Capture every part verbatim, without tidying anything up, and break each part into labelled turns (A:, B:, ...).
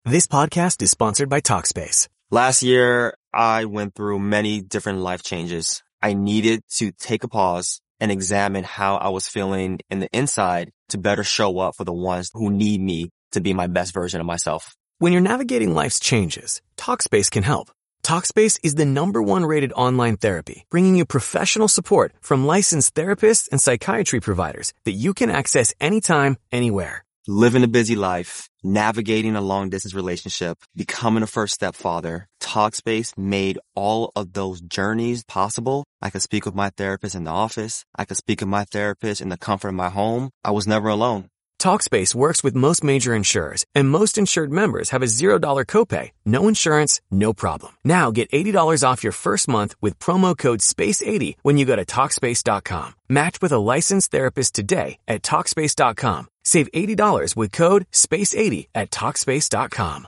A: This podcast is sponsored by Talkspace.
B: Last year, I went through many different life changes. I needed to take a pause and examine how I was feeling in the inside to better show up for the ones who need me to be my best version of myself.
A: When you're navigating life's changes, Talkspace can help. Talkspace is the number one rated online therapy, bringing you professional support from licensed therapists and psychiatry providers that you can access anytime, anywhere.
B: Living a busy life, navigating a long-distance relationship, becoming a first-step father, Talkspace made all of those journeys possible. I could speak with my therapist in the office. I could speak with my therapist in the comfort of my home. I was never alone.
A: Talkspace works with most major insurers, and most insured members have a zero dollar copay. No insurance, no problem. Now get eighty dollars off your first month with promo code space eighty when you go to Talkspace dot com. Match with a licensed therapist today at Talkspace dot com. Save eighty dollars with code space eighty at Talkspace dot com.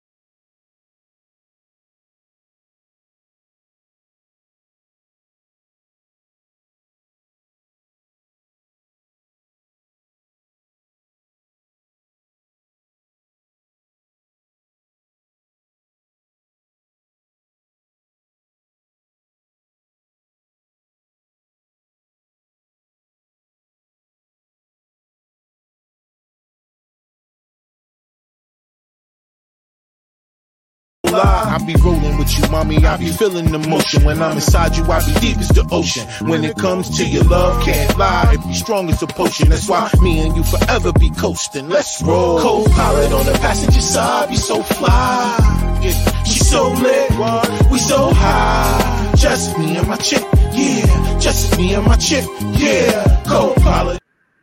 C: I be rolling with you, mommy. I be feeling the motion. When I'm inside you, I be deep as the ocean. When it comes to your love, can't lie. It be strong as a potion. That's why me and you forever be coasting. Let's roll. Co-pilot on the passenger side, be so fly. Yeah, she so lit, we so high. Just me and my chick, yeah. Just me and my chick, yeah. Co-pilot.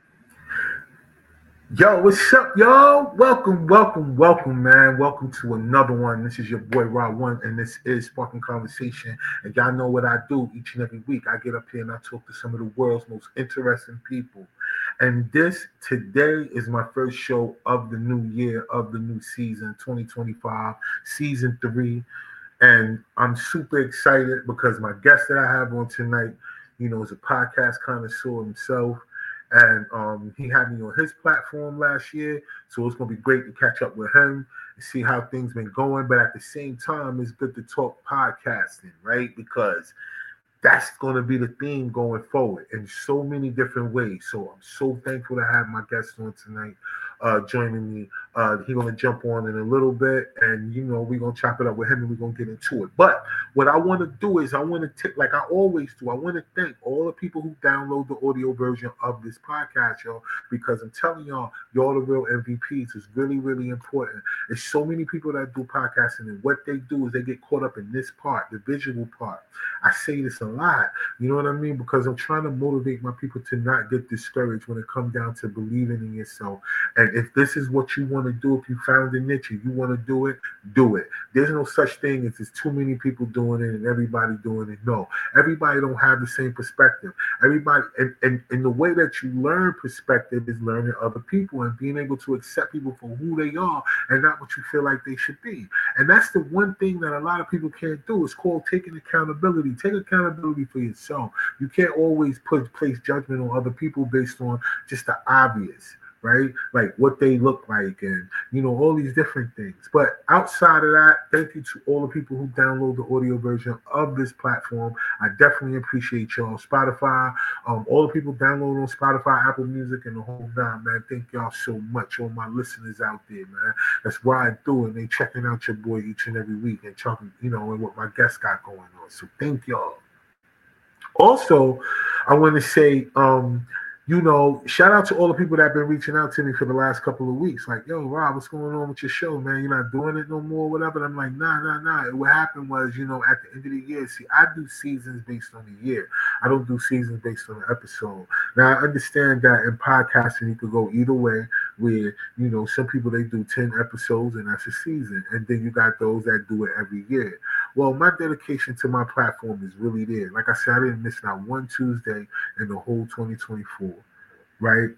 D: Yo, what's up, y'all? Welcome, welcome, welcome, man. Welcome to another one. This is your boy, Rod One, and this is Sparking Conversation. And y'all know what I do each and every week. I get up here and I talk to some of the world's most interesting people. And this, today, is my first show of the new year, of the new season, twenty twenty-five, season three. And I'm super excited because my guest that I have on tonight, you know, is a podcast connoisseur himself. And um, he had me on his platform last year, so it's going to be great to catch up with him and see how things been going. But at the same time, it's good to talk podcasting, right? Because that's going to be the theme going forward in so many different ways. So I'm so thankful to have my guest on tonight, uh, joining me. Uh, he's going to jump on in a little bit, and, you know, we're going to chop it up with him, and we're going to get into it. But what I want to do is I want to take, like I always do, I want to thank all the people who download the audio version of this podcast, y'all, because I'm telling y'all, y'all the real M V Ps. It's really, really important. There's so many people that do podcasting, and what they do is they get caught up in this part, the visual part. I say this a lot, you know what I mean? Because I'm trying to motivate my people to not get discouraged when it comes down to believing in yourself. And if this is what you want to do, if you found a niche and you want to do it, do it. There's no such thing as there's too many people doing it and everybody doing it. No, everybody don't have the same perspective. Everybody, and, and, and the way that you learn perspective is learning other people and being able to accept people for who they are and not what you feel like they should be. And that's the one thing that a lot of people can't do. It's called taking accountability. Take accountability for yourself. You can't always put place judgment on other people based on just the obvious, right? Like what they look like and, you know, all these different things. But outside of that, thank you to all the people who download the audio version of this platform. I definitely appreciate y'all. Spotify, um, all the people download on Spotify, Apple Music, and the whole nine, man. Thank y'all so much, all my listeners out there, man. That's riding through and they checking out your boy each and every week and talking, you know, and what my guests got going on. So thank y'all. Also, I want to say, um, you know, shout out to all the people that have been reaching out to me for the last couple of weeks. Like, yo, Rob, what's going on with your show, man? You're not doing it no more, whatever. And I'm like, nah, nah, nah. And what happened was, you know, at the end of the year, see, I do seasons based on the year. I don't do seasons based on the episode. Now, I understand that in podcasting, you could go either way, where, you know, some people, they do ten episodes and that's a season. And then you got those that do it every year. Well, my dedication to my platform is really there. Like I said, I didn't miss not one Tuesday in the whole twenty twenty-four. Right.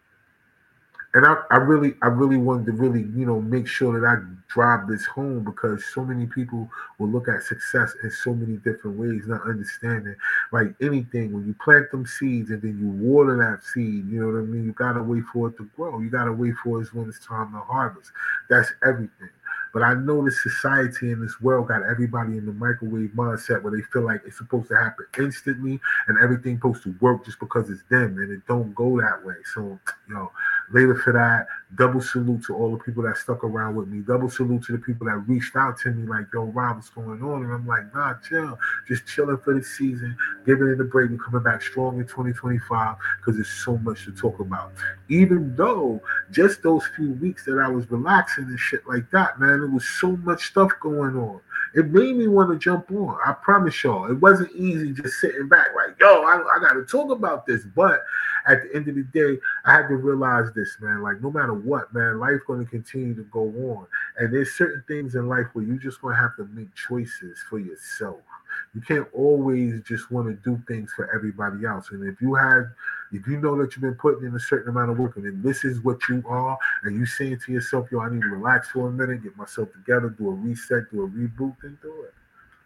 D: And I, I really, I really wanted to really, you know, make sure that I drive this home because so many people will look at success in so many different ways, not understanding like anything. When you plant them seeds and then you water that seed, you know what I mean? You got to wait for it to grow. You got to wait for it when it's time to harvest. That's everything. But I know this society and this world got everybody in the microwave mindset where they feel like it's supposed to happen instantly and everything's supposed to work just because it's them, and it don't go that way. So, yo, later for that, double salute to all the people that stuck around with me. Double salute to the people that reached out to me like, yo, Rob, what's going on? And I'm like, nah, chill. Just chilling for the season, giving it a break and coming back strong in twenty twenty-five because there's so much to talk about. Even though just those few weeks that I was relaxing and shit like that, man, there was so much stuff going on. It made me want to jump on. I promise y'all. It wasn't easy just sitting back like, yo, I, I got to talk about this. But at the end of the day, I had to realize this, man. Like, no matter what, man, life's going to continue to go on. And there's certain things in life where you just going to have to make choices for yourself. You can't always just want to do things for everybody else. And if you had, if you know that you've been putting in a certain amount of work and then this is what you are, and you saying to yourself, yo, I need to relax for a minute, get myself together, do a reset, do a reboot, then do it.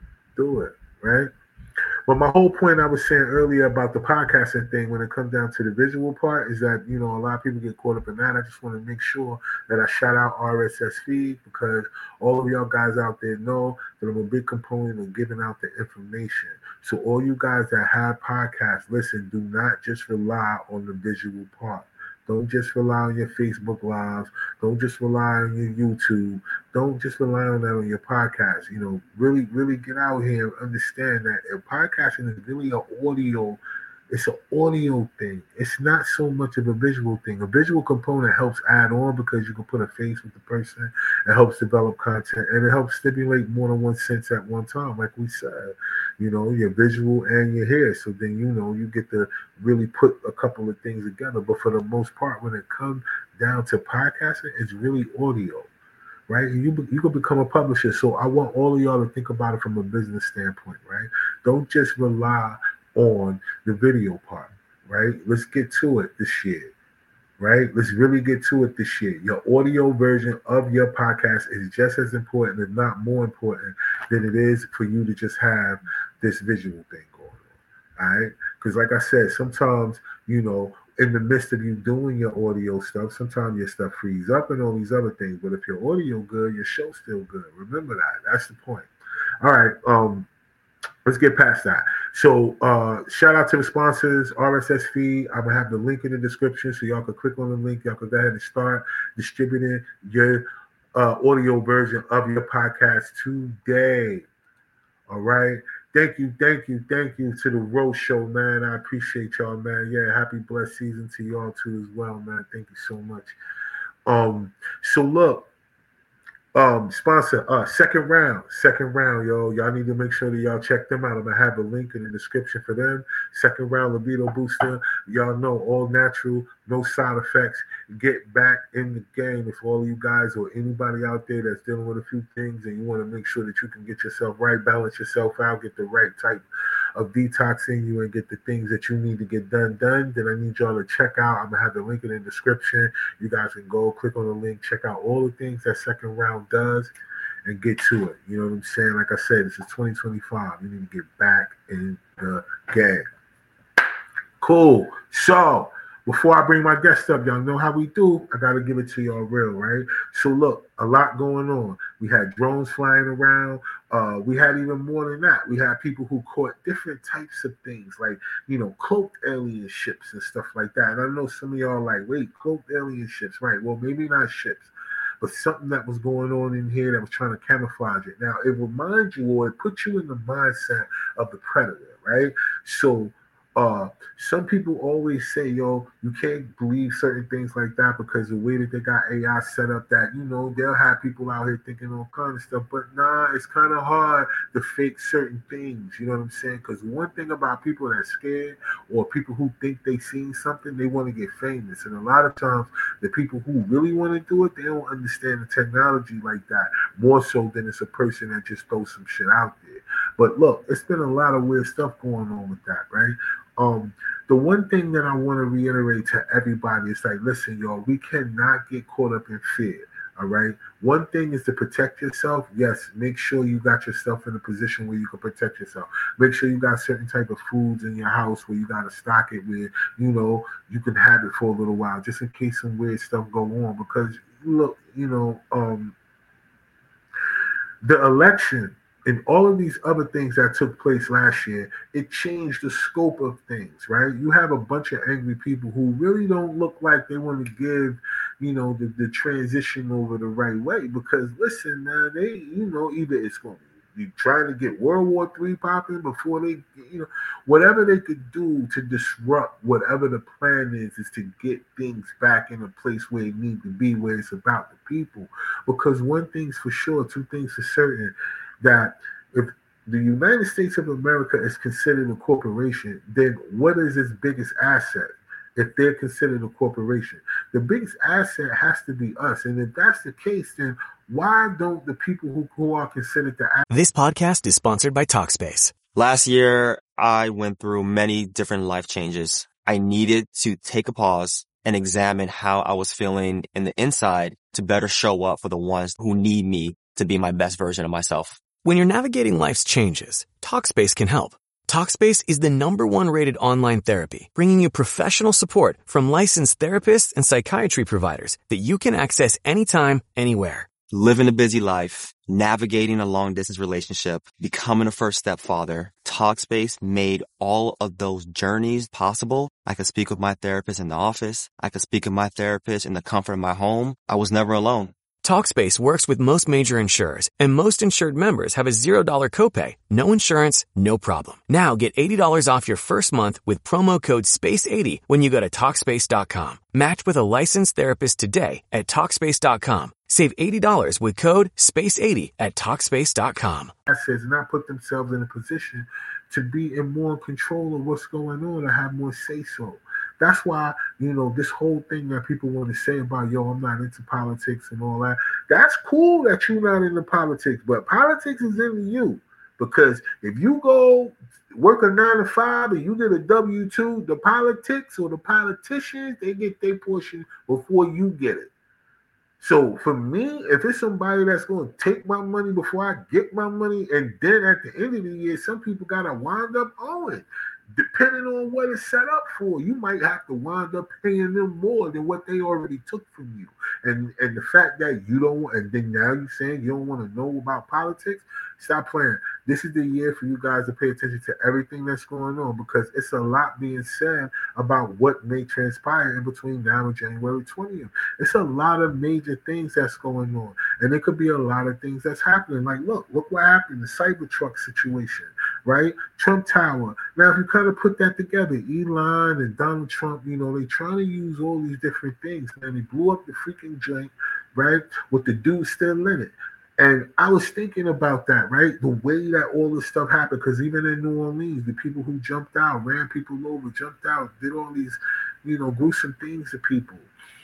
D: Do it, right? But my whole point I was saying earlier about the podcasting thing, when it comes down to the visual part, is that, you know, a lot of people get caught up in that. I just want to make sure that I shout out R S S Feed, because all of y'all guys out there know that I'm a big component of giving out the information. So all you guys that have podcasts, listen, do not just rely on the visual part. Don't just rely on your Facebook Lives. Don't just rely on your YouTube. Don't just rely on that on your podcast. You know, really, really get out here and understand that if podcasting is really an audio, it's an audio thing. It's not so much of a visual thing. A visual component helps add on because you can put a face with the person. It helps develop content, and it helps stimulate more than one sense at one time, like we said. You know, your visual and your hair. So then, you know, you get to really put a couple of things together. But for the most part, when it comes down to podcasting, it's really audio, right? And you you can become a publisher. So I want all of y'all to think about it from a business standpoint, right? Don't just rely on the video part, right? Let's get to it this year, right? Let's really get to it this year. Your audio version of your podcast is just as important, if not more important, than it is for you to just have this visual thing going on, all right? Because like I said, sometimes, you know, in the midst of you doing your audio stuff, sometimes your stuff frees up and all these other things. But if your audio good, your show's still good. Remember that. That's the point. All right. Um, let's get past that. So uh, shout out to the sponsors, R S S Feed. I'm going to have the link in the description so y'all can click on the link. Y'all can go ahead and start distributing your uh, audio version of your podcast today. All right. Thank you, thank you, thank you to the Roast Show, man. I appreciate y'all, man. Yeah, happy blessed season to y'all too as well, man. Thank you so much. Um, so look, um, sponsor, uh, second round, second round, yo. Y'all need to make sure that y'all check them out. I'm gonna have a link in the description for them. Second round libido booster. Y'all know, all natural, no side effects. Get back in the game. If all of you guys or anybody out there that's dealing with a few things and you want to make sure that you can get yourself right, balance yourself out, get the right type of detox in you and get the things that you need to get done done, then I need y'all to check out. I'm gonna have the link in the description. You guys can go click on the link, check out all the things that second round does, and get to it. You know what I'm saying? Like I said, this is twenty twenty-five. You need to get back in the game. Cool. So before I bring my guest up, y'all know how we do. I got to give it to y'all real, right? So look, a lot going on. We had drones flying around. Uh, we had even more than that. We had people who caught different types of things, like, you know, cloaked alien ships and stuff like that. And I know some of y'all are like, wait, cloaked alien ships, right? Well, maybe not ships, but something that was going on in here that was trying to camouflage it. Now, it reminds you, or it puts you in the mindset of the predator, right? So Uh, some people always say, yo, you can't believe certain things like that because the way that they got A I set up, that, you know, they'll have people out here thinking all kind of stuff. But nah, it's kind of hard to fake certain things. You know what I'm saying? Because one thing about people that are scared, or people who think they seen something, they want to get famous. And a lot of times, the people who really want to do it, they don't understand the technology like that, more so than it's a person that just throws some shit out there. But look, it's been a lot of weird stuff going on with that, right? Um, the one thing that I want to reiterate to everybody is like, listen, y'all, we cannot get caught up in fear. All right. One thing is to protect yourself. Yes, make sure you got yourself in a position where you can protect yourself. Make sure you got certain type of foods in your house where you got to stock it, where, you know, you can have it for a little while, just in case some weird stuff go on. Because look, you know, um, The election and all of these other things that took place last year, it changed the scope of things, right? You have a bunch of angry people who really don't look like they want to give, you know, the, the transition over the right way. Because listen, man, they, you know, either it's going to be trying to get World War Three popping before they, you know, whatever they could do to disrupt whatever the plan is, is to get things back in a place where it need to be, where it's about the people. Because one thing's for sure, two things for certain, that if the United States of America is considered a corporation, then what is its biggest asset? If they're considered a corporation, the biggest asset has to be us. And if that's the case, then why don't the people who, who are considered the asset?
A: This podcast is sponsored by Talkspace.
B: Last year, I went through many different life changes. I needed to take a pause and examine how I was feeling in the inside to better show up for the ones who need me to be my best version of myself.
A: When you're navigating life's changes, Talkspace can help. Talkspace is the number one rated online therapy, bringing you professional support from licensed therapists and psychiatry providers that you can access anytime, anywhere.
B: Living a busy life, navigating a long distance relationship, becoming a first step father, Talkspace made all of those journeys possible. I could speak with my therapist in the office. I could speak with my therapist in the comfort of my home. I was never alone.
A: Talkspace works with most major insurers, and most insured members have a zero dollar copay. No insurance, no problem. Now get eighty dollars off your first month with promo code space eighty when you go to Talkspace dot com. Match with a licensed therapist today at Talkspace dot com. Save eighty dollars with code space eighty at Talkspace dot com.
D: Assets, not put themselves in a position to be in more control of what's going on and have more say-so. That's why, you know, this whole thing that people want to say about, yo, I'm not into politics and all that, that's cool that you're not into politics, but politics is into you. Because if you go work a nine to five and you get a W two, the politics or the politicians, they get their portion before you get it. So for me, if it's somebody that's going to take my money before I get my money, and then at the end of the year, some people got to wind up owing. Depending on what it's set up for, you might have to wind up paying them more than what they already took from you. And and the fact that you don't, and then now you're saying you don't want to know about politics, stop playing. This is the year for you guys to pay attention to everything that's going on, because it's a lot being said about what may transpire in between now and January twentieth. It's a lot of major things that's going on, and there could be a lot of things that's happening. Like, look, look what happened, the Cybertruck situation, right? Trump Tower. Now, if you kind of put that together, Elon and Donald Trump, you know, they trying to use all these different things, man. They blew up the freaking joint, right, with the dude still in it. And I was thinking about that, right? The way that all this stuff happened, because even in New Orleans, the people who jumped out, ran people over, jumped out, did all these, you know, gruesome things to people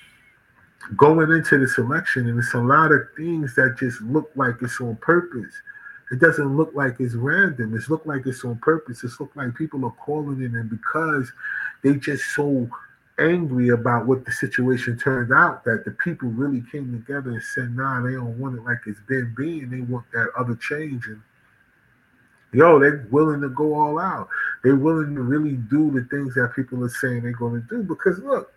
D: going into this election. And it's a lot of things that just look like it's on purpose. It doesn't look like it's random. It's look like it's on purpose. It's look like people are calling in, and because they just so angry about what the situation turned out, that the people really came together and said, nah, they don't want it like it's been being. They want that other change. And yo, they're willing to go all out. They're willing to really do the things that people are saying they're going to do. Because look,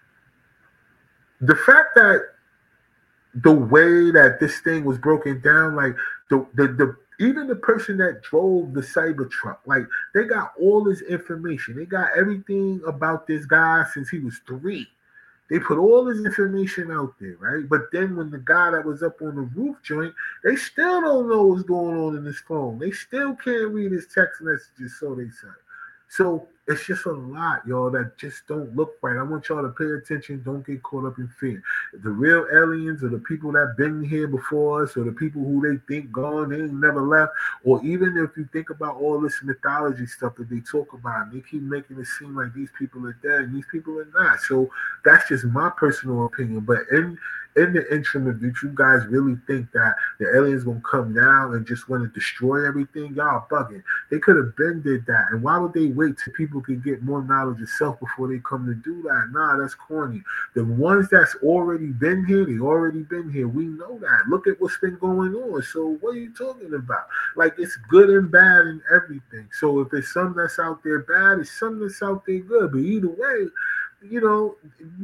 D: the fact that the way that this thing was broken down, like the the, the even the person that drove the Cybertruck, like they got all this information. They got everything about this guy since he was three. They put all this information out there, right? But then when the guy that was up on the roof joint, they still don't know what's going on in his phone. They still can't read his text messages, so they say. So it's just a lot, y'all, that just don't look right. I want y'all to pay attention. Don't get caught up in fear. The real aliens, or the people that been here before us, or the people who they think gone, they ain't never left, or even if you think about all this mythology stuff that they talk about, they keep making it seem like these people are dead, and these people are not. So that's just my personal opinion. But in in the interim, if you guys really think that the aliens gonna come now and just want to destroy everything, y'all bugging. They could have been did that. And why would they wait till people can get more knowledge of self before they come to do that? Nah, that's corny. The ones that's already been here, they already been here. We know that. Look at what's been going on. So what are you talking about? Like, it's good and bad and everything. So if it's something that's out there bad, it's something that's out there good. But either way, you know,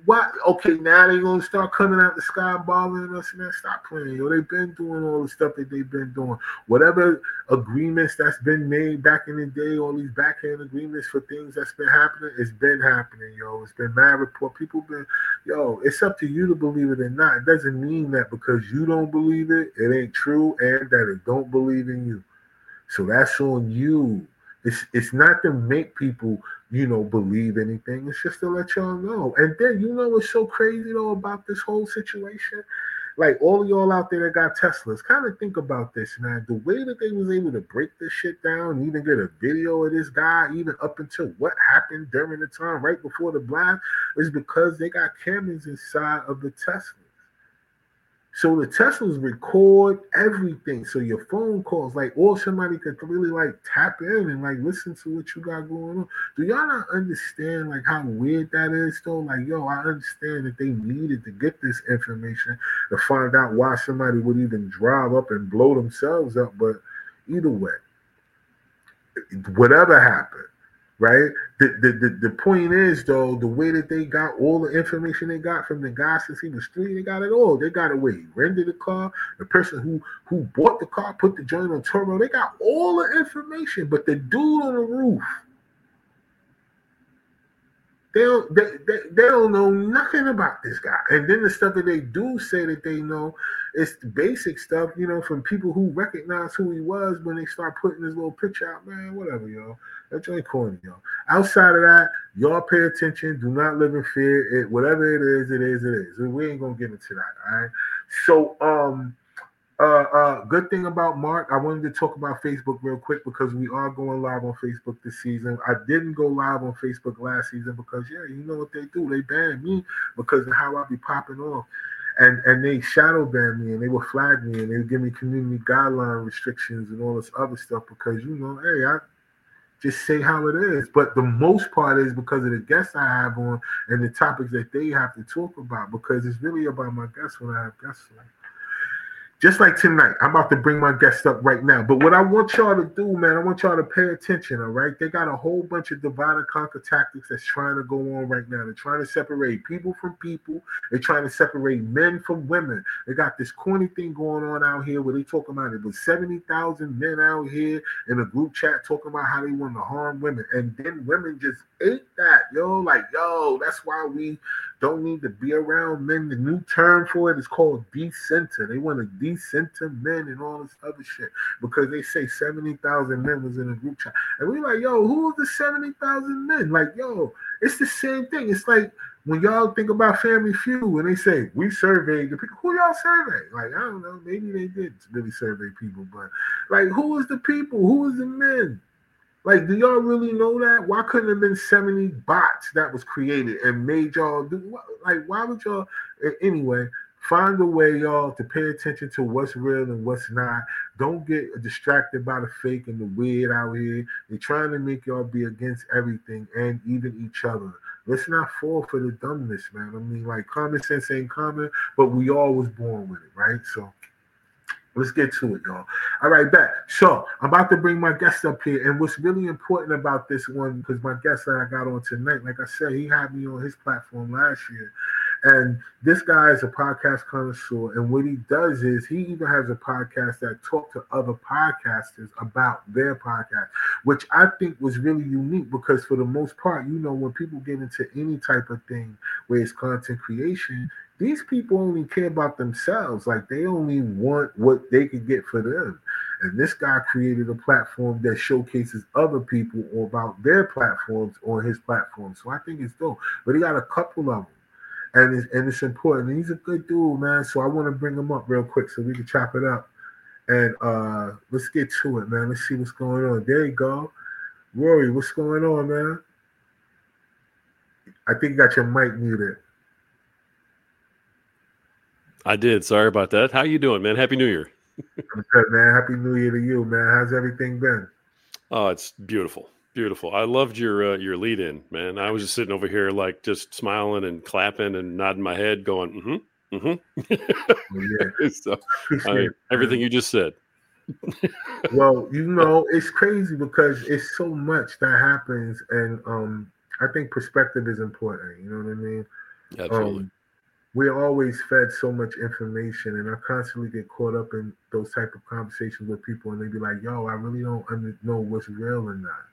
D: what? Okay, now they gonna start coming out the sky and bothering us, man. Stop playing, yo. They've been doing all the stuff that they've been doing. Whatever agreements that's been made back in the day, all these backhand agreements for things that's been happening, it's been happening, yo. It's been mad report. People been, yo. It's up to you to believe it or not. It doesn't mean that because you don't believe it, it ain't true, and that it don't believe in you. So that's on you. It's it's not to make people, you know, believe anything. It's just to let y'all know. And then, you know what's so crazy, though, about this whole situation? Like, all of y'all out there that got Teslas, kind of think about this, man. The way that they was able to break this shit down, even get a video of this guy, even up until what happened during the time right before the blast, is because they got cameras inside of the Tesla. So the Teslas record everything. So your phone calls, like, or somebody could really like tap in and like listen to what you got going on. Do y'all not understand like how weird that is though? Like, yo, I understand that they needed to get this information to find out why somebody would even drive up and blow themselves up. But either way, whatever happened, right? The, the the the point is though, the way that they got all the information they got from the guy since he was three, they got it all. They got it where he rented the car, the person who who bought the car, put the joint on turbo. They got all the information, but the dude on the roof, they don't they, they, they don't know nothing about this guy. And then the stuff that they do say that they know, it's the basic stuff, you know, from people who recognize who he was when they start putting his little picture out. Man, whatever, yo. That's joint corny, yo. Outside of that, y'all pay attention. Do not live in fear. It, whatever it is, it is, it is. We ain't gonna get into that, all right? So, um, uh, uh, good thing about Mark, I wanted to talk about Facebook real quick because we are going live on Facebook this season. I didn't go live on Facebook last season because, yeah, you know what they do. They banned me because of how I be popping off. And and they shadow ban me and they will flag me and they would give me community guideline restrictions and all this other stuff because, you know, hey, I just say how it is. But the most part is because of the guests I have on and the topics that they have to talk about, because it's really about my guests when I have guests on. Just like tonight, I'm about to bring my guest up right now. But what I want y'all to do, man, I want y'all to pay attention, all right? They got a whole bunch of divide and conquer tactics that's trying to go on right now. They're trying to separate people from people. They're trying to separate men from women. They got this corny thing going on out here where they talking about it was seventy thousand men out here in a group chat talking about how they want to harm women. And then women just ate that, yo. Like, yo, that's why we don't need to be around men. The new term for it is called decenter. They want to decenter men and all this other shit because they say seventy thousand men was in a group chat. And we like, yo, who are the seventy thousand men? Like, yo, it's the same thing. It's like when y'all think about Family Feud and they say, we surveyed the people. Who y'all surveyed? Like, I don't know. Maybe they did really survey people, but like, who is the people? Who is the men? Like, do y'all really know that? Why couldn't it have been seventy bots that was created and made y'all do? Like, why would y'all? Anyway, find a way, y'all, to pay attention to what's real and what's not. Don't get distracted by the fake and the weird out here. They're trying to make y'all be against everything and even each other. Let's not fall for the dumbness, man. I mean, like, common sense ain't common, but we all was born with it, right? So let's get to it, y'all. All right, back. So I'm about to bring my guest up here. And what's really important about this one, because my guest that I got on tonight, like I said, he had me on his platform last year. And this guy is a podcast connoisseur. And what he does is he even has a podcast that talks to other podcasters about their podcast, which I think was really unique because for the most part, you know, when people get into any type of thing where it's content creation, these people only care about themselves. Like, they only want what they can get for them. And this guy created a platform that showcases other people about their platforms on his platform. So I think it's dope. But he got a couple of them. And it's, and it's important. And he's a good dude, man. So I want to bring him up real quick so we can chop it up. And uh, let's get to it, man. Let's see what's going on. There you go. Rory, what's going on, man? I think you got your mic muted.
E: I did. Sorry about that. How you doing, man? Happy New Year.
D: I'm good, man. Happy New Year to you, man. How's everything been?
E: Oh, it's beautiful. Beautiful. I loved your uh, your lead in, man. I was just sitting over here like just smiling and clapping and nodding my head going, mm-hmm, mm-hmm. Yeah. So, I mean, everything you just said.
D: Well, you know, it's crazy because it's so much that happens. And um, I think perspective is important. You know what I mean?
E: Absolutely.
D: Um, we're always fed so much information, and I constantly get caught up in those type of conversations with people, and they be like, yo, I really don't under- know what's real or not.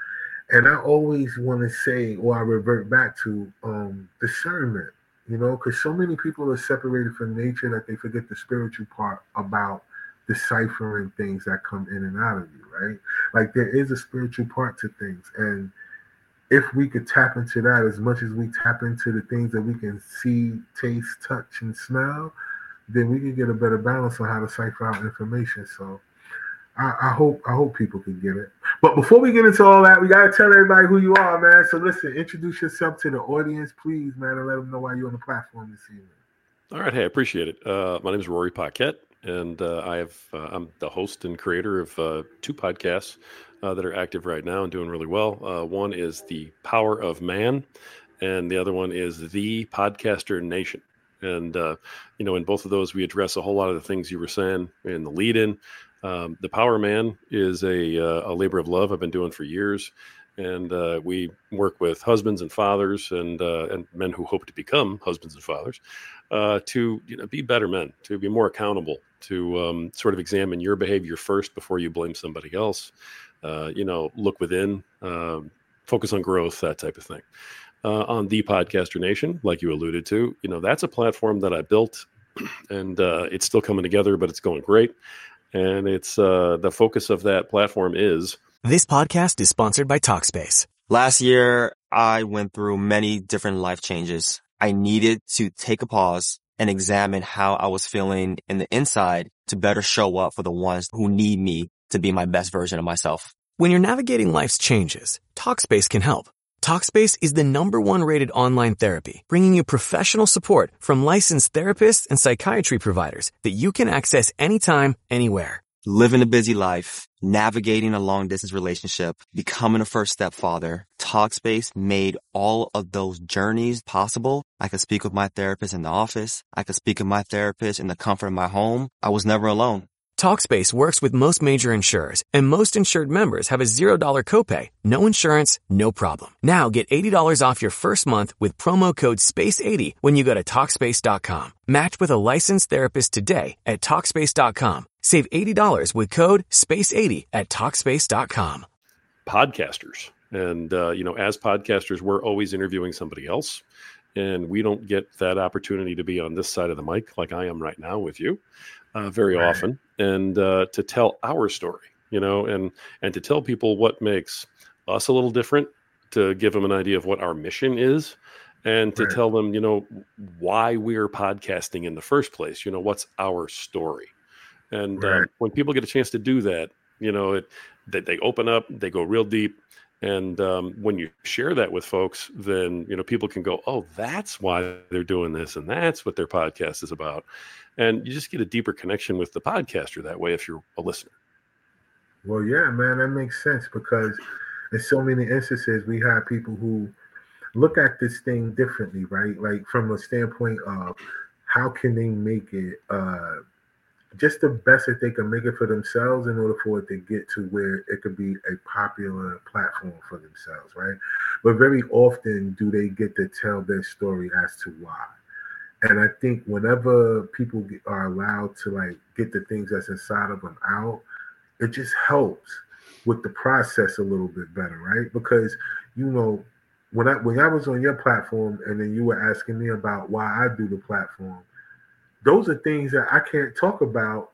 D: And I always want to say, or I revert back to um, discernment, you know, because so many people are separated from nature that they forget the spiritual part about deciphering things that come in and out of you, right? Like there is a spiritual part to things. And if we could tap into that as much as we tap into the things that we can see, taste, touch, and smell, then we can get a better balance on how to cipher out information. So I, I hope I hope people can get it. But before we get into all that, we gotta tell everybody who you are, man. So listen, introduce yourself to the audience, please, man, and let them know why you're on the platform this evening.
E: All right, hey, I appreciate it. Uh, my name is Rory Paquette, and uh, I have uh, I'm the host and creator of uh, two podcasts uh, that are active right now and doing really well. Uh, one is The Power of Man, and the other one is The Podcaster Nation. And uh, you know, in both of those, we address a whole lot of the things you were saying in the lead-in. Um, the Power Man is a, uh, a labor of love I've been doing for years, and uh, we work with husbands and fathers and uh, and men who hope to become husbands and fathers uh, to you know be better men, to be more accountable, to um, sort of examine your behavior first before you blame somebody else. Uh, you know, look within, um, focus on growth, that type of thing. Uh, on The Podcaster Nation, like you alluded to, you know, that's a platform that I built, and uh, it's still coming together, but it's going great. And it's uh, the focus of that platform is.
A: This podcast is sponsored by Talkspace.
B: Last year, I went through many different life changes. I needed to take a pause and examine how I was feeling in the inside to better show up for the ones who need me to be my best version of myself.
A: When you're navigating life's changes, Talkspace can help. Talkspace is the number one rated online therapy, bringing you professional support from licensed therapists and psychiatry providers that you can access anytime, anywhere.
B: Living a busy life, navigating a long distance relationship, becoming a first step father, Talkspace made all of those journeys possible. I could speak with my therapist in the office. I could speak with my therapist in the comfort of my home. I was never alone.
A: Talkspace works with most major insurers, and most insured members have a zero dollar copay. No insurance, no problem. Now get eighty dollars off your first month with promo code space eighty when you go to Talkspace dot com. Match with a licensed therapist today at Talkspace dot com. Save eighty dollars with code space eighty at Talkspace dot com.
E: Podcasters. And, uh, you know, as podcasters, we're always interviewing somebody else. And we don't get that opportunity to be on this side of the mic like I am right now with you uh, very right. often. And uh, to tell our story, you know, and and to tell people what makes us a little different, to give them an idea of what our mission is, and to right. tell them, you know, why we're podcasting in the first place. You know, what's our story? And right. uh, when people get a chance to do that, you know, it that they open up, they go real deep. And um, when you share that with folks, then, you know, people can go, oh, that's why they're doing this. And that's what their podcast is about. And you just get a deeper connection with the podcaster that way if you're a listener.
D: Well, yeah, man, that makes sense, because in so many instances, we have people who look at this thing differently, right? Like from a standpoint of how can they make it uh, just the best that they can make it for themselves in order for it to get to where it could be a popular platform for themselves, right? But very often do they get to tell their story as to why. And I think whenever people get, are allowed to like get the things that's inside of them out, it just helps with the process a little bit better, right? Because, you know, when I when I was on your platform and then you were asking me about why I do the platform, those are things that I can't talk about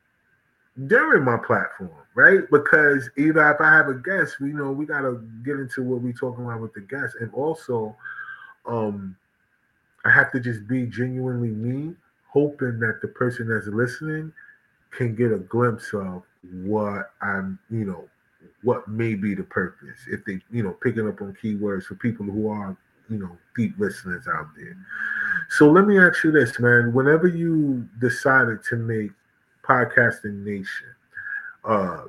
D: during my platform, right? Because either if I have a guest, we know we got to get into what we're talking about with the guest. And also, um, I have to just be genuinely me, hoping that the person that's listening can get a glimpse of what I'm, you know, what may be the purpose. If they, you know, picking up on keywords for people who are, you know, deep listeners out there. So let me ask you this, man. Whenever you decided to make Podcasting Nation, uh,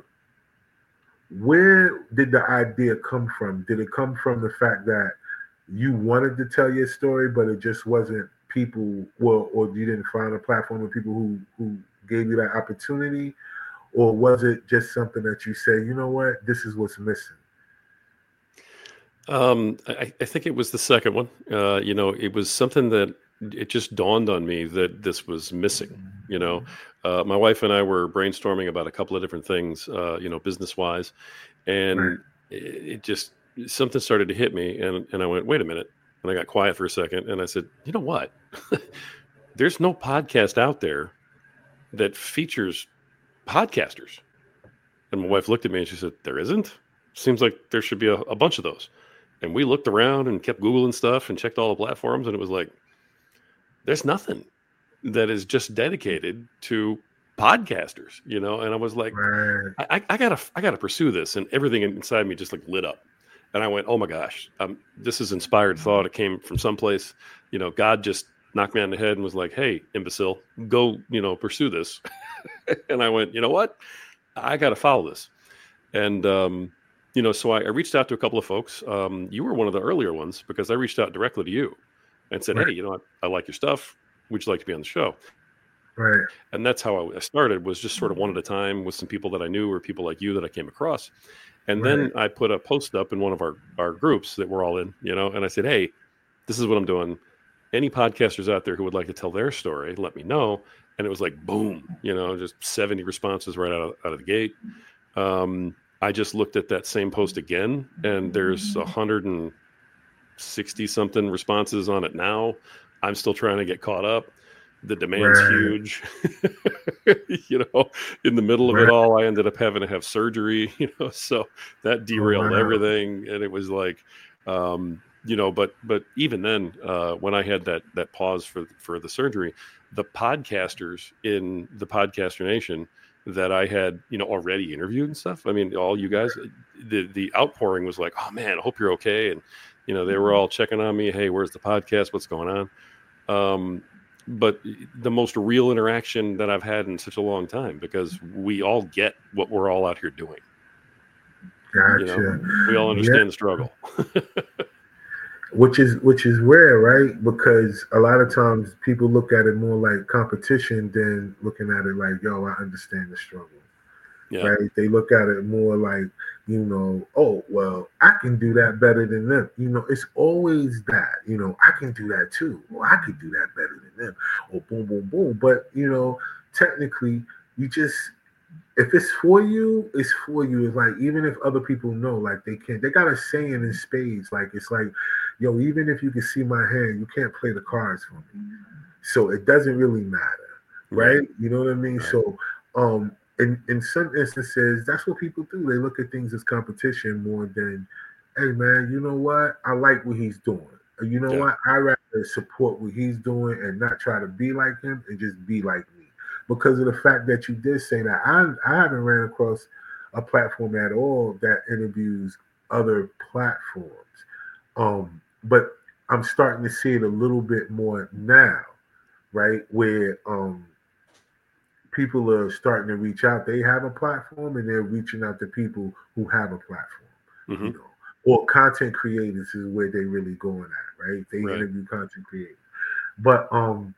D: where did the idea come from? Did it come from the fact that you wanted to tell your story, but it just wasn't people, well, or you didn't find a platform of people who, who gave you that opportunity? Or was it just something that you say, you know what, this is what's missing?
E: Um, I, I think it was the second one. Uh, you know, it was something that it just dawned on me that this was missing. You know, uh, my wife and I were brainstorming about a couple of different things, uh, you know, business wise,
D: Right.
E: and it, it just something started to hit me, and and I went, wait a minute, and I got quiet for a second, and I said, you know what? There's no podcast out there that features podcasters. And my wife looked at me and she said, there isn't? Seems like there should be a, a bunch of those. And we looked around and kept Googling stuff and checked all the platforms. And it was like, there's nothing that is just dedicated to podcasters, you know? And I was like,
D: Right.
E: I, I gotta, I gotta pursue this. And everything inside me just like lit up. And I went, oh my gosh, um, this is inspired thought. It came from someplace, you know, God just knocked me on the head and was like, hey, imbecile, go, you know, pursue this. And I went, you know what? I got to follow this. And, um, you know, so I, I reached out to a couple of folks. Um, you were one of the earlier ones because I reached out directly to you and said,
D: Right.
E: hey, you know, I, I like your stuff. Would you like to be on the show?
D: Right.
E: And that's how I started, was just sort of one at a time with some people that I knew or people like you that I came across. And then
D: Right.
E: I put a post up in one of our, our groups that we're all in, you know, and I said, hey, this is what I'm doing. Any podcasters out there who would like to tell their story, let me know. And it was like, boom, you know, just seventy responses right out of, out of the gate. Um, I just looked at that same post again, and there's one hundred sixty something responses on it now. I'm still trying to get caught up. The demand's
D: Right.
E: huge. You know, in the middle of
D: Right.
E: it all, I ended up having to have surgery, you know, so that derailed
D: wow.
E: everything. And it was like, um, you know, but but even then, uh, when I had that that pause for for the surgery, the podcasters in the Podcaster Nation that I had, you know, already interviewed and stuff. I mean, all you guys, the the outpouring was like, oh man, I hope you're okay. And, you know, they were all checking on me. Hey, where's the podcast? What's going on? Um, but the most real interaction that I've had in such a long time, because we all get what we're all out here doing.
D: Gotcha.
E: You know, we all understand
D: Yeah.
E: the struggle.
D: Which is which is rare, right? Because a lot of times people look at it more like competition than looking at it like, yo, I understand the struggle.
E: Yeah.
D: Right? They look at it more like, you know, oh, well, I can do that better than them. You know, it's always that, you know, I can do that too. Or I could do that better than them. Or boom, boom, boom. But, you know, technically, you just, if it's for you, it's for you. It's like, even if other people know, like they can't, they got a saying in spades. Like, it's like, yo, even if you can see my hand, you can't play the cards for me. So it doesn't really matter. Right?
E: Right.
D: You know what I mean?
E: Right.
D: So, um, in, in some instances, that's what people do. They look at things as competition more than, hey, man, you know what? I like what he's doing. Or, you know
E: Yeah.
D: what? I rather support what he's doing and not try to be like him and just be like me. Because of the fact that you did say that, I, I haven't ran across a platform at all that interviews other platforms. Um, but I'm starting to see it a little bit more now, right? Where um, people are starting to reach out. They have a platform and they're reaching out to people who have a platform,
E: Mm-hmm.
D: you know, or content creators is where they really going at, right? They
E: Right.
D: interview content creators. But um,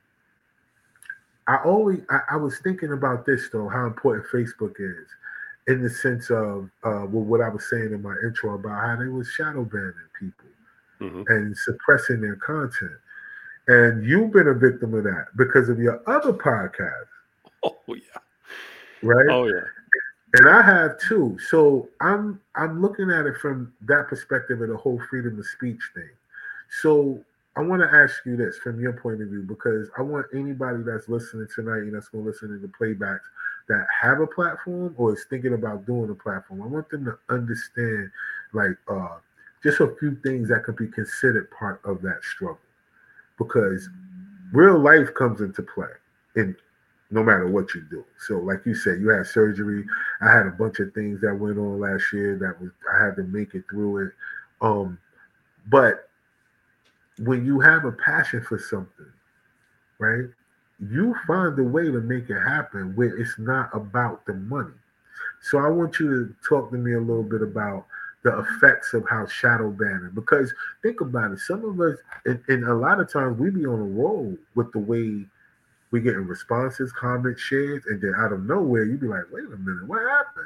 D: I always, I, I was thinking about this though, how important Facebook is in the sense of uh, well, what I was saying in my intro about how they was shadow banning people
E: Mm-hmm.
D: and suppressing their content. And you've been a victim of that because of your other podcast,
E: Oh yeah.
D: right?
E: Oh yeah.
D: And I have too. So I'm I'm looking at it from that perspective of the whole freedom of speech thing. So I want to ask you this from your point of view, because I want anybody that's listening tonight and that's going to listen to the playbacks that have a platform or is thinking about doing a platform. I want them to understand like uh, just a few things that could be considered part of that struggle, because real life comes into play in no matter what you do. So like you said, you had surgery. I had a bunch of things that went on last year that was I had to make it through it. Um, but when you have a passion for something, right, you find a way to make it happen where it's not about the money. So I want you to talk to me a little bit about the effects of how shadow banning, because think about it. Some of us, and, and a lot of times we be on a roll with the way we getting responses, comments, shares, and then out of nowhere, you be like, wait a minute, what happened?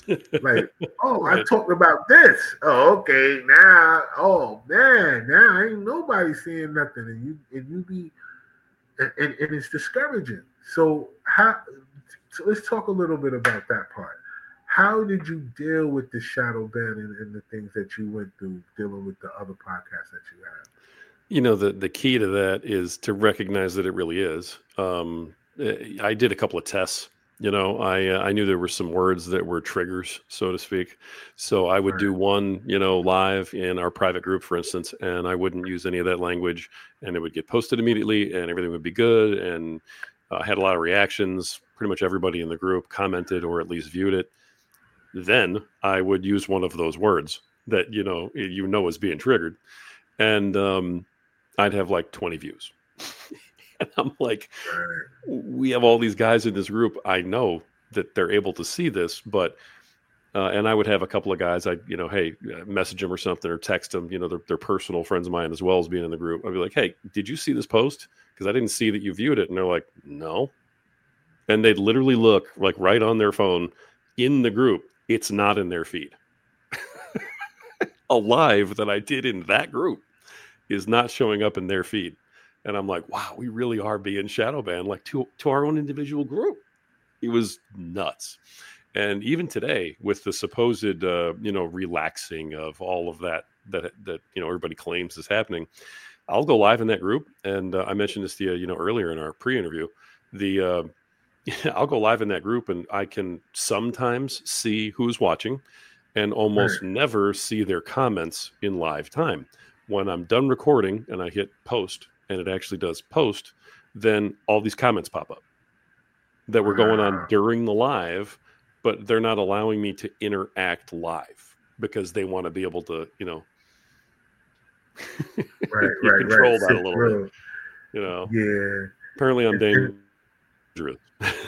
D: Like, oh,
E: Right.
D: I talked about this. Oh, okay, now, oh man, now ain't nobody seeing nothing, and you and you be, and, and, and it's discouraging. So how? So let's talk a little bit about that part. How did you deal with the shadow ban and, and the things that you went through dealing with the other podcasts that you had?
E: You know, the the key to that is to recognize that it really is. Um, eh, I did a couple of tests. You know, I uh, I knew there were some words that were triggers, so to speak. So I would
D: Right.
E: do one, you know, live in our private group, for instance, and I wouldn't use any of that language, and it would get posted immediately, and everything would be good. And I uh, had a lot of reactions. Pretty much everybody in the group commented or at least viewed it. Then I would use one of those words that you know you know is being triggered, and um, I'd have like twenty views. And I'm like,
D: Right.
E: we have all these guys in this group. I know that they're able to see this, but, uh, and I would have a couple of guys, I, you know, hey, uh, message them or something or text them, you know, they're, they're personal friends of mine as well as being in the group. I'd be like, hey, did you see this post? Because I didn't see that you viewed it. And they're like, no. And they'd literally look like right on their phone in the group. It's not in their feed. A live that I did in that group is not showing up in their feed. And I'm like, wow, we really are being shadow banned, like to, to our own individual group. It was nuts. And even today, with the supposed, uh, you know, relaxing of all of that, that, that, you know, everybody claims is happening, I'll go live in that group. And uh, I mentioned this to you, you know, earlier in our pre-interview, the, uh, I'll go live in that group and I can sometimes see who's watching and almost
D: Right.
E: never see their comments in live time. When I'm done recording and I hit post, and it actually does post, then all these comments pop up that were going on
D: Wow.
E: during the live, but they're not allowing me to interact live because they want to be able to, you know,
D: Right,
E: you
D: right,
E: control
D: right.
E: that
D: Sit
E: a little
D: through.
E: bit, you know.
D: Yeah.
E: Apparently I'm
D: And- and-
E: dangerous.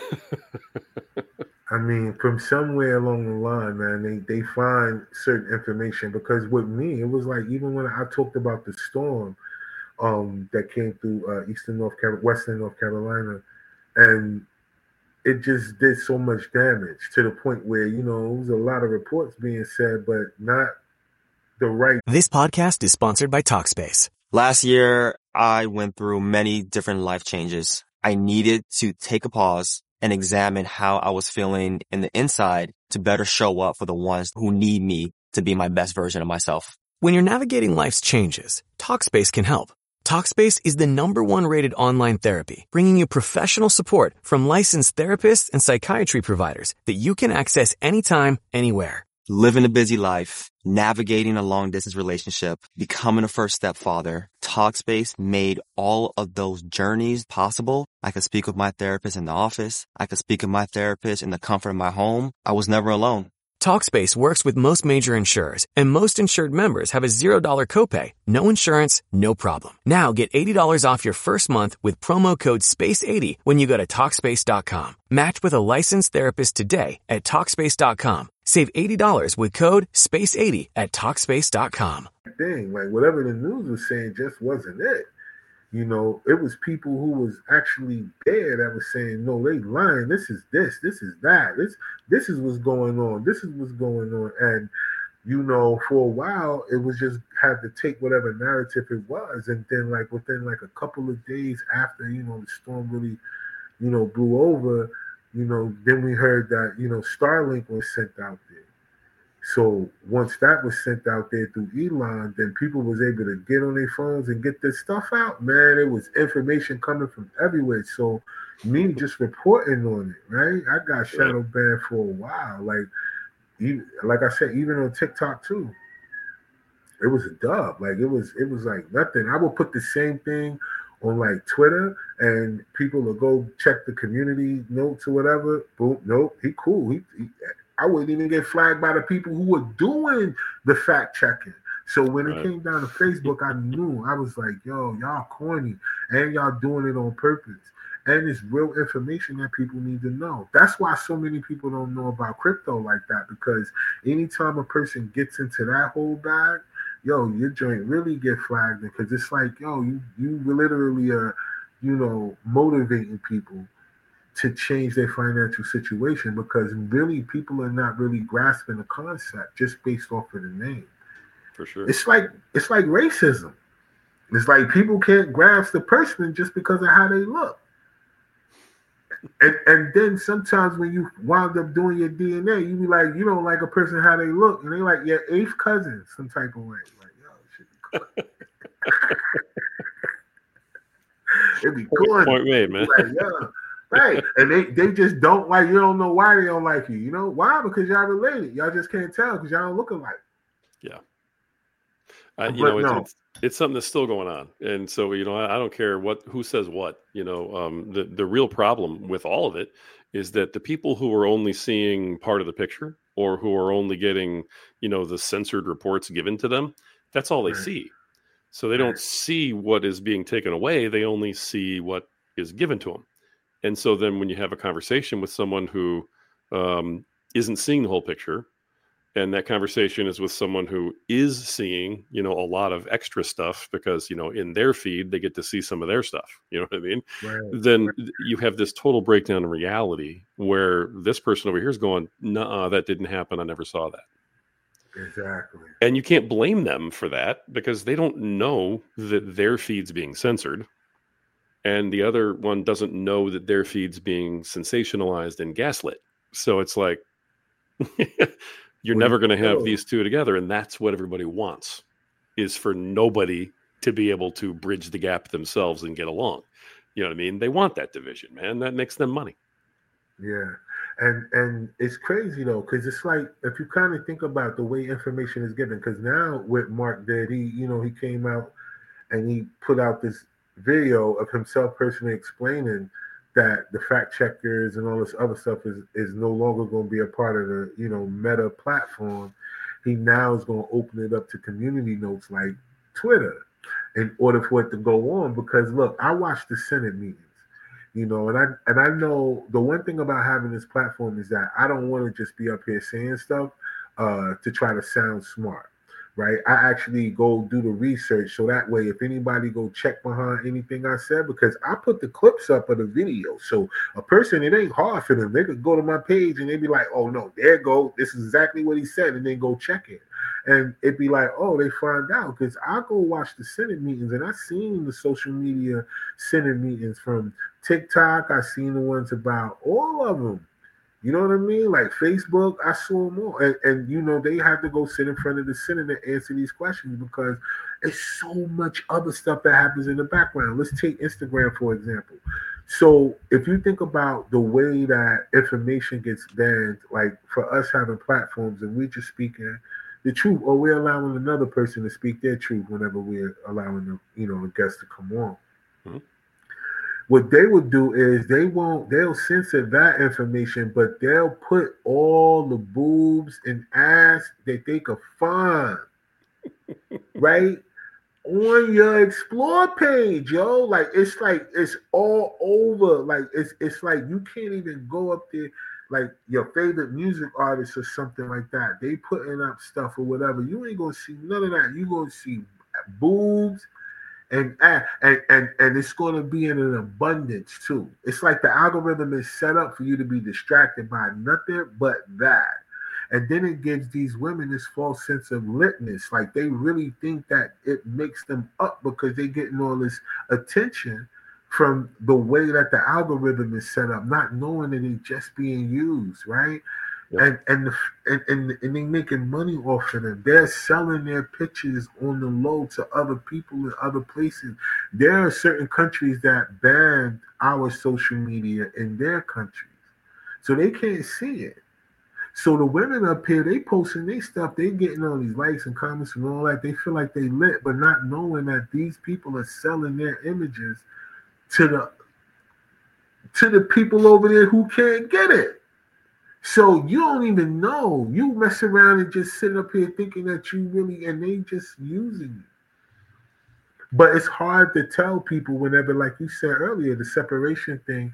D: I mean, from somewhere along the line, man, they, they find certain information because with me, it was like even when I talked about the storm um, that came through uh, Eastern North Carolina, Western North Carolina, and it just did so much damage to the point where, you know, there was a lot of reports being said, but not the right.
A: This podcast is sponsored by Talkspace.
B: Last year, I went through many different life changes. I needed to take a pause and examine how I was feeling in the inside to better show up for the ones who need me to be my best version of myself.
A: When you're navigating life's changes, Talkspace can help. Talkspace is the number one rated online therapy, bringing you professional support from licensed therapists and psychiatry providers that you can access anytime, anywhere.
B: Living a busy life, navigating a long distance relationship, becoming a first step father, Talkspace made all of those journeys possible. I could speak with my therapist in the office. I could speak with my therapist in the comfort of my home. I was never alone.
A: Talkspace works with most major insurers, and most insured members have a zero dollar copay. No insurance, no problem. Now get eighty dollars off your first month with promo code space eighty when you go to Talkspace dot com. Match with a licensed therapist today at Talkspace dot com. Save eighty dollars with code space eighty at Talkspace dot com.
D: Thing like whatever the news was saying just wasn't it. You know, it was people who was actually there that was saying, no, they lying. This is this, this is that. This this is what's going on. This is what's going on. And, you know, for a while, it was just had to take whatever narrative it was. And then like within like a couple of days after, you know, the storm really, you know, blew over, you know, then we heard that, you know, Starlink was sent out there. So once that was sent out there through Elon, then people was able to get on their phones and get this stuff out. Man, it was information coming from everywhere. So me just reporting on it, right? I got shadow banned for a while. Like, even, like I said, even on TikTok too. It was a dub. Like it was, it was like nothing. I would put the same thing on like Twitter, and people will go check the community notes or whatever. Boom, nope, he cool. He, he I wouldn't even get flagged by the people who were doing the fact checking. So when right. it came down to Facebook, I knew. I was like, yo, y'all corny, and y'all doing it on purpose. And it's real information that people need to know. That's why so many people don't know about crypto like that, because anytime a person gets into that whole bag, yo, your joint really get flagged, because it's like, yo, you you literally are, you know, motivating people to change their financial situation, because really people are not really grasping the concept just based off of the name.
E: For sure.
D: It's like it's like racism. It's like people can't grasp the person just because of how they look. And and then sometimes when you wind up doing your D N A, you be like, you don't like a person how they look, and they like your eighth cousin some type of way. Like, yo, it should be cool. It'd be cool.
E: Point made, man.
D: Like, yeah. Right. And they, they just don't like, you don't know why they don't like you. You know why? Because y'all related. Y'all just can't tell because y'all don't look alike.
E: Yeah. Uh, you
D: but
E: know, it's,
D: no.
E: it's it's something that's still going on, and so you know, I, I don't care what who says what. You know, um, the the real problem with all of it is that the people who are only seeing part of the picture, or who are only getting, you know, the censored reports given to them, that's all they
D: Right.
E: see. So they don't see what is being taken away; they only see what is given to them. And so then, when you have a conversation with someone who um, isn't seeing the whole picture, and that conversation is with someone who is seeing, you know, a lot of extra stuff because, you know, in their feed, they get to see some of their stuff. You know what I mean?
D: Right.
E: Then you have this total breakdown in reality where this person over here is going, nah, that didn't happen. I never saw that.
D: Exactly.
E: And you can't blame them for that because they don't know that their feed's being censored. And the other one doesn't know that their feed's being sensationalized and gaslit. So it's like, you're
D: Well,
E: never going to have
D: no.
E: these two together. And that's what everybody wants, is for nobody to be able to bridge the gap themselves and get along. You know what I mean? They want that division, man. That makes them money.
D: Yeah. And and it's crazy though, because it's like, if you kind of think about the way information is given, because now with Mark did, he, you know, he came out and he put out this video of himself personally explaining that the fact checkers and all this other stuff is, is no longer going to be a part of the, you know, Meta platform. He now is going to open it up to community notes like Twitter in order for it to go on. Because look, I watch the Senate meetings, you know, and I and I know the one thing about having this platform is that I don't want to just be up here saying stuff uh, to try to sound smart. Right, I actually go do the research so that way if anybody go check behind anything I said, because I put the clips up of the video, so a person, it ain't hard for them. They could go to my page and they be like, "Oh no, there go, this is exactly what he said," and then go check it, and it'd be like, "Oh, they find out," because I go watch the Senate meetings and I seen the social media Senate meetings from TikTok. I seen the ones about all of them. You know what I mean? Like Facebook, I saw them all. And, and, you know, they have to go sit in front of the Senate and answer these questions because it's so much other stuff that happens in the background. Let's take Instagram, for example. So if you think about the way that information gets banned, like for us having platforms and we just speaking the truth, or we're allowing another person to speak their truth whenever we're allowing the, you know, the guests to come on. Mm-hmm. What they would do is they won't, they'll censor that information, but they'll put all the boobs and ass that they could find, right, on your explore page, yo. Like, it's like, it's all over. Like, it's it's like you can't even go up there, like your favorite music artist or something like that. They putting up stuff or whatever. You ain't gonna see none of that. You gonna see boobs. And, and and and it's going to be in an abundance too. It's like the algorithm is set up for you to be distracted by nothing but that. And then it gives these women this false sense of litness. Like they really think that it makes them up because they're getting all this attention from the way that the algorithm is set up, not knowing that it's just being used, right? Yep. And and, the, and and and they making money off of them. They're selling their pictures on the low to other people in other places. There are certain countries that banned our social media in their countries, so they can't see it. So the women up here, they posting their stuff, they getting all these likes and comments and all that. They feel like they lit, but not knowing that these people are selling their images to the to the people over there who can't get it. So you don't even know. You mess around and just sit up here thinking that you really, and they just using you. But it's hard to tell people whenever, like you said earlier, the separation thing,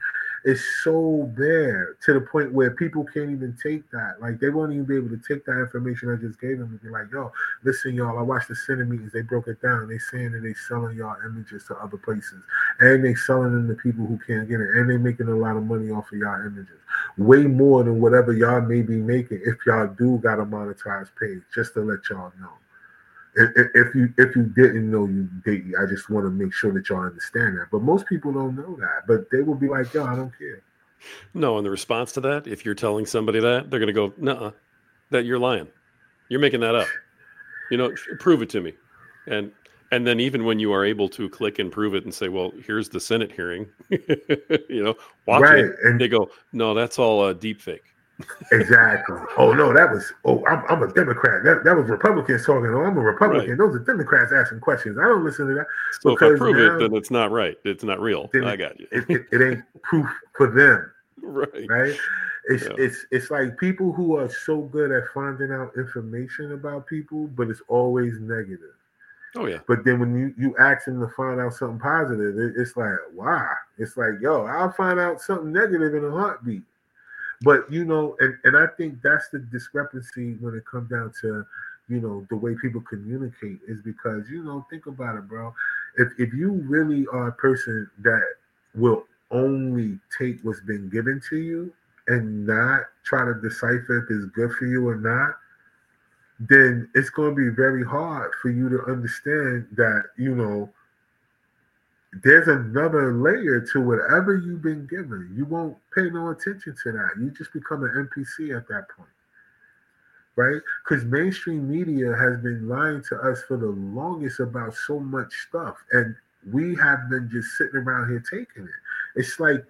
D: is so bad to the point where people can't even take that. Like they won't even be able to take that information I just gave them and be like, yo, listen, y'all, I watched the Senate meetings. They broke it down. They saying that they selling y'all images to other places. And they selling them to people who can't get it. And they making a lot of money off of y'all images. Way more than whatever y'all may be making if y'all do got a monetized page, just to let y'all know. If you if you didn't know you did, I just want to make sure that y'all understand that. But most people don't know that. But they will be like, yo, I don't care.
E: No, and the response to that, if you're telling somebody that, they're going to go, nuh-uh, that you're lying. You're making that up. You know, prove it to me. And and then even when you are able to click and prove it and say, well, here's the Senate hearing, you know, watch
D: right.
E: it.
D: And
E: they go, no, that's all a deep fake.
D: Exactly. Oh no, that was. Oh, I'm, I'm a Democrat. That that was Republicans talking. Oh, I'm a Republican. Right. Those are Democrats asking questions. I don't listen to that.
E: So if I prove now, it, then it's not right. It's not real. I got you.
D: It, it, it ain't proof for them.
E: Right.
D: Right. It's
E: yeah.
D: it's it's like people who are so good at finding out information about people, but it's always negative.
E: Oh yeah.
D: But then when you you ask them to find out something positive, it, it's like, wow. It's like, yo, I'll find out something negative in a heartbeat. But, you know, and, and I think that's the discrepancy when it comes down to, you know, the way people communicate is because, you know, think about it, bro. If if you really are a person that will only take what's been given to you and not try to decipher if it's good for you or not, then it's going to be very hard for you to understand that, you know, there's another layer to whatever you've been given. You won't pay no attention to that. You just become an N P C at that point, right? Because mainstream media has been lying to us for the longest about so much stuff, and we have been just sitting around here taking it. It's like,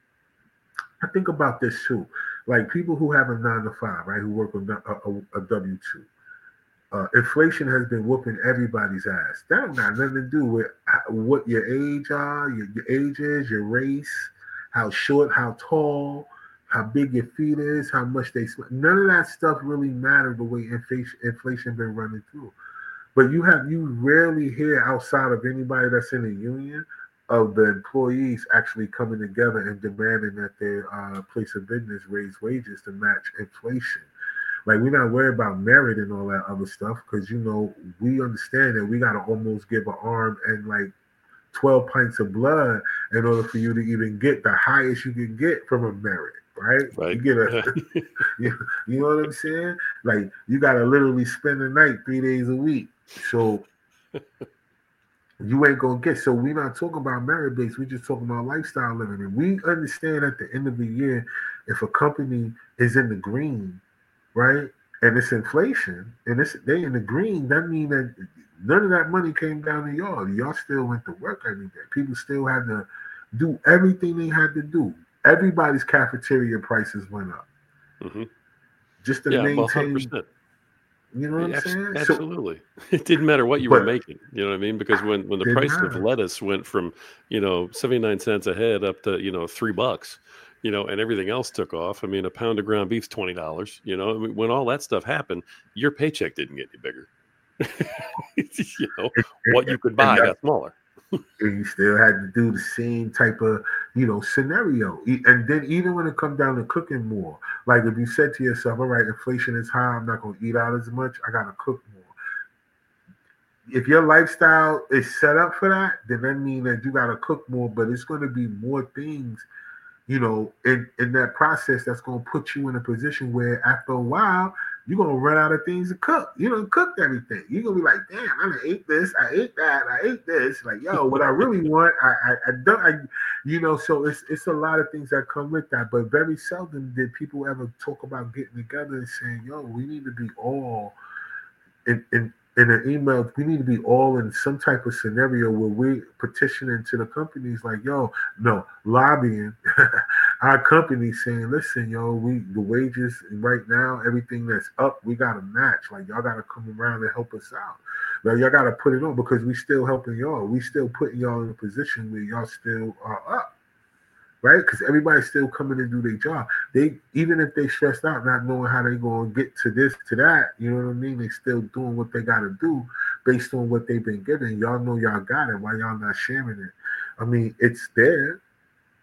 D: I think about this too, like people who have a nine to five, right, who work on a, a, a W two. Uh, inflation has been whooping everybody's ass. That don't got nothing to do with what your age are, your, your age is, your race, how short, how tall, how big your feet is, how much they sweat. None of that stuff really mattered the way inflation inflation been running through. But you have you rarely hear outside of anybody that's in a union of the employees actually coming together and demanding that their uh, place of business raise wages to match inflation. Like, we're not worried about merit and all that other stuff because, you know, we understand that we got to almost give an arm and like twelve pints of blood in order for you to even get the highest you can get from a merit, right?
E: Right.
D: You get a, you, you know what I'm saying? Like, you got to literally spend the night three days a week. So you ain't going to get, so we're not talking about merit base. We're just talking about lifestyle living. And we understand at the end of the year, if a company is in the green, right, and it's inflation, and it's they in the green, that means that none of that money came down to y'all. Y'all still went to work every day. People still had to do everything they had to do. Everybody's cafeteria prices went up.
E: Mm-hmm.
D: Just to
E: yeah,
D: maintain.
E: Well, one hundred percent.
D: You know what I'm saying?
E: Absolutely. So, it didn't matter what you but, were making. You know what I mean? Because when, when the price matter. of lettuce went from, you know, seventy-nine cents a head up to, you know, three bucks, you know, and everything else took off. I mean, a pound of ground beef's twenty dollars, you know, I mean, when all that stuff happened, your paycheck didn't get any bigger. you know, what you could buy got smaller.
D: And you still had to do the same type of, you know, scenario. And then even when it comes down to cooking more, like if you said to yourself, all right, inflation is high, I'm not going to eat out as much, I got to cook more. If your lifestyle is set up for that, then that means that you got to cook more, but it's going to be more things, you know, in, in that process that's going to put you in a position where after a while, you're going to run out of things to cook. You done cooked everything. You're going to be like, damn, I done ate this, I ate that, I ate this. Like, yo, what I really want, I, I, I don't, I, you know, so it's it's a lot of things that come with that. But very seldom did people ever talk about getting together and saying, yo, we need to be all in, in, in an email, we need to be all in some type of scenario where we're petitioning to the companies like, yo, no, lobbying our company saying, listen, yo, we the wages right now, everything that's up, we got to match. Like, y'all got to come around and help us out. Like, y'all got to put it on because we still helping y'all. We still putting y'all in a position where y'all still are up. Right? Because everybody's still coming to do their job. They even if they stressed out, not knowing how they going to get to this, to that, you know what I mean? They still doing what they got to do based on what they've been given. Y'all know y'all got it. Why y'all not sharing it? I mean, it's there.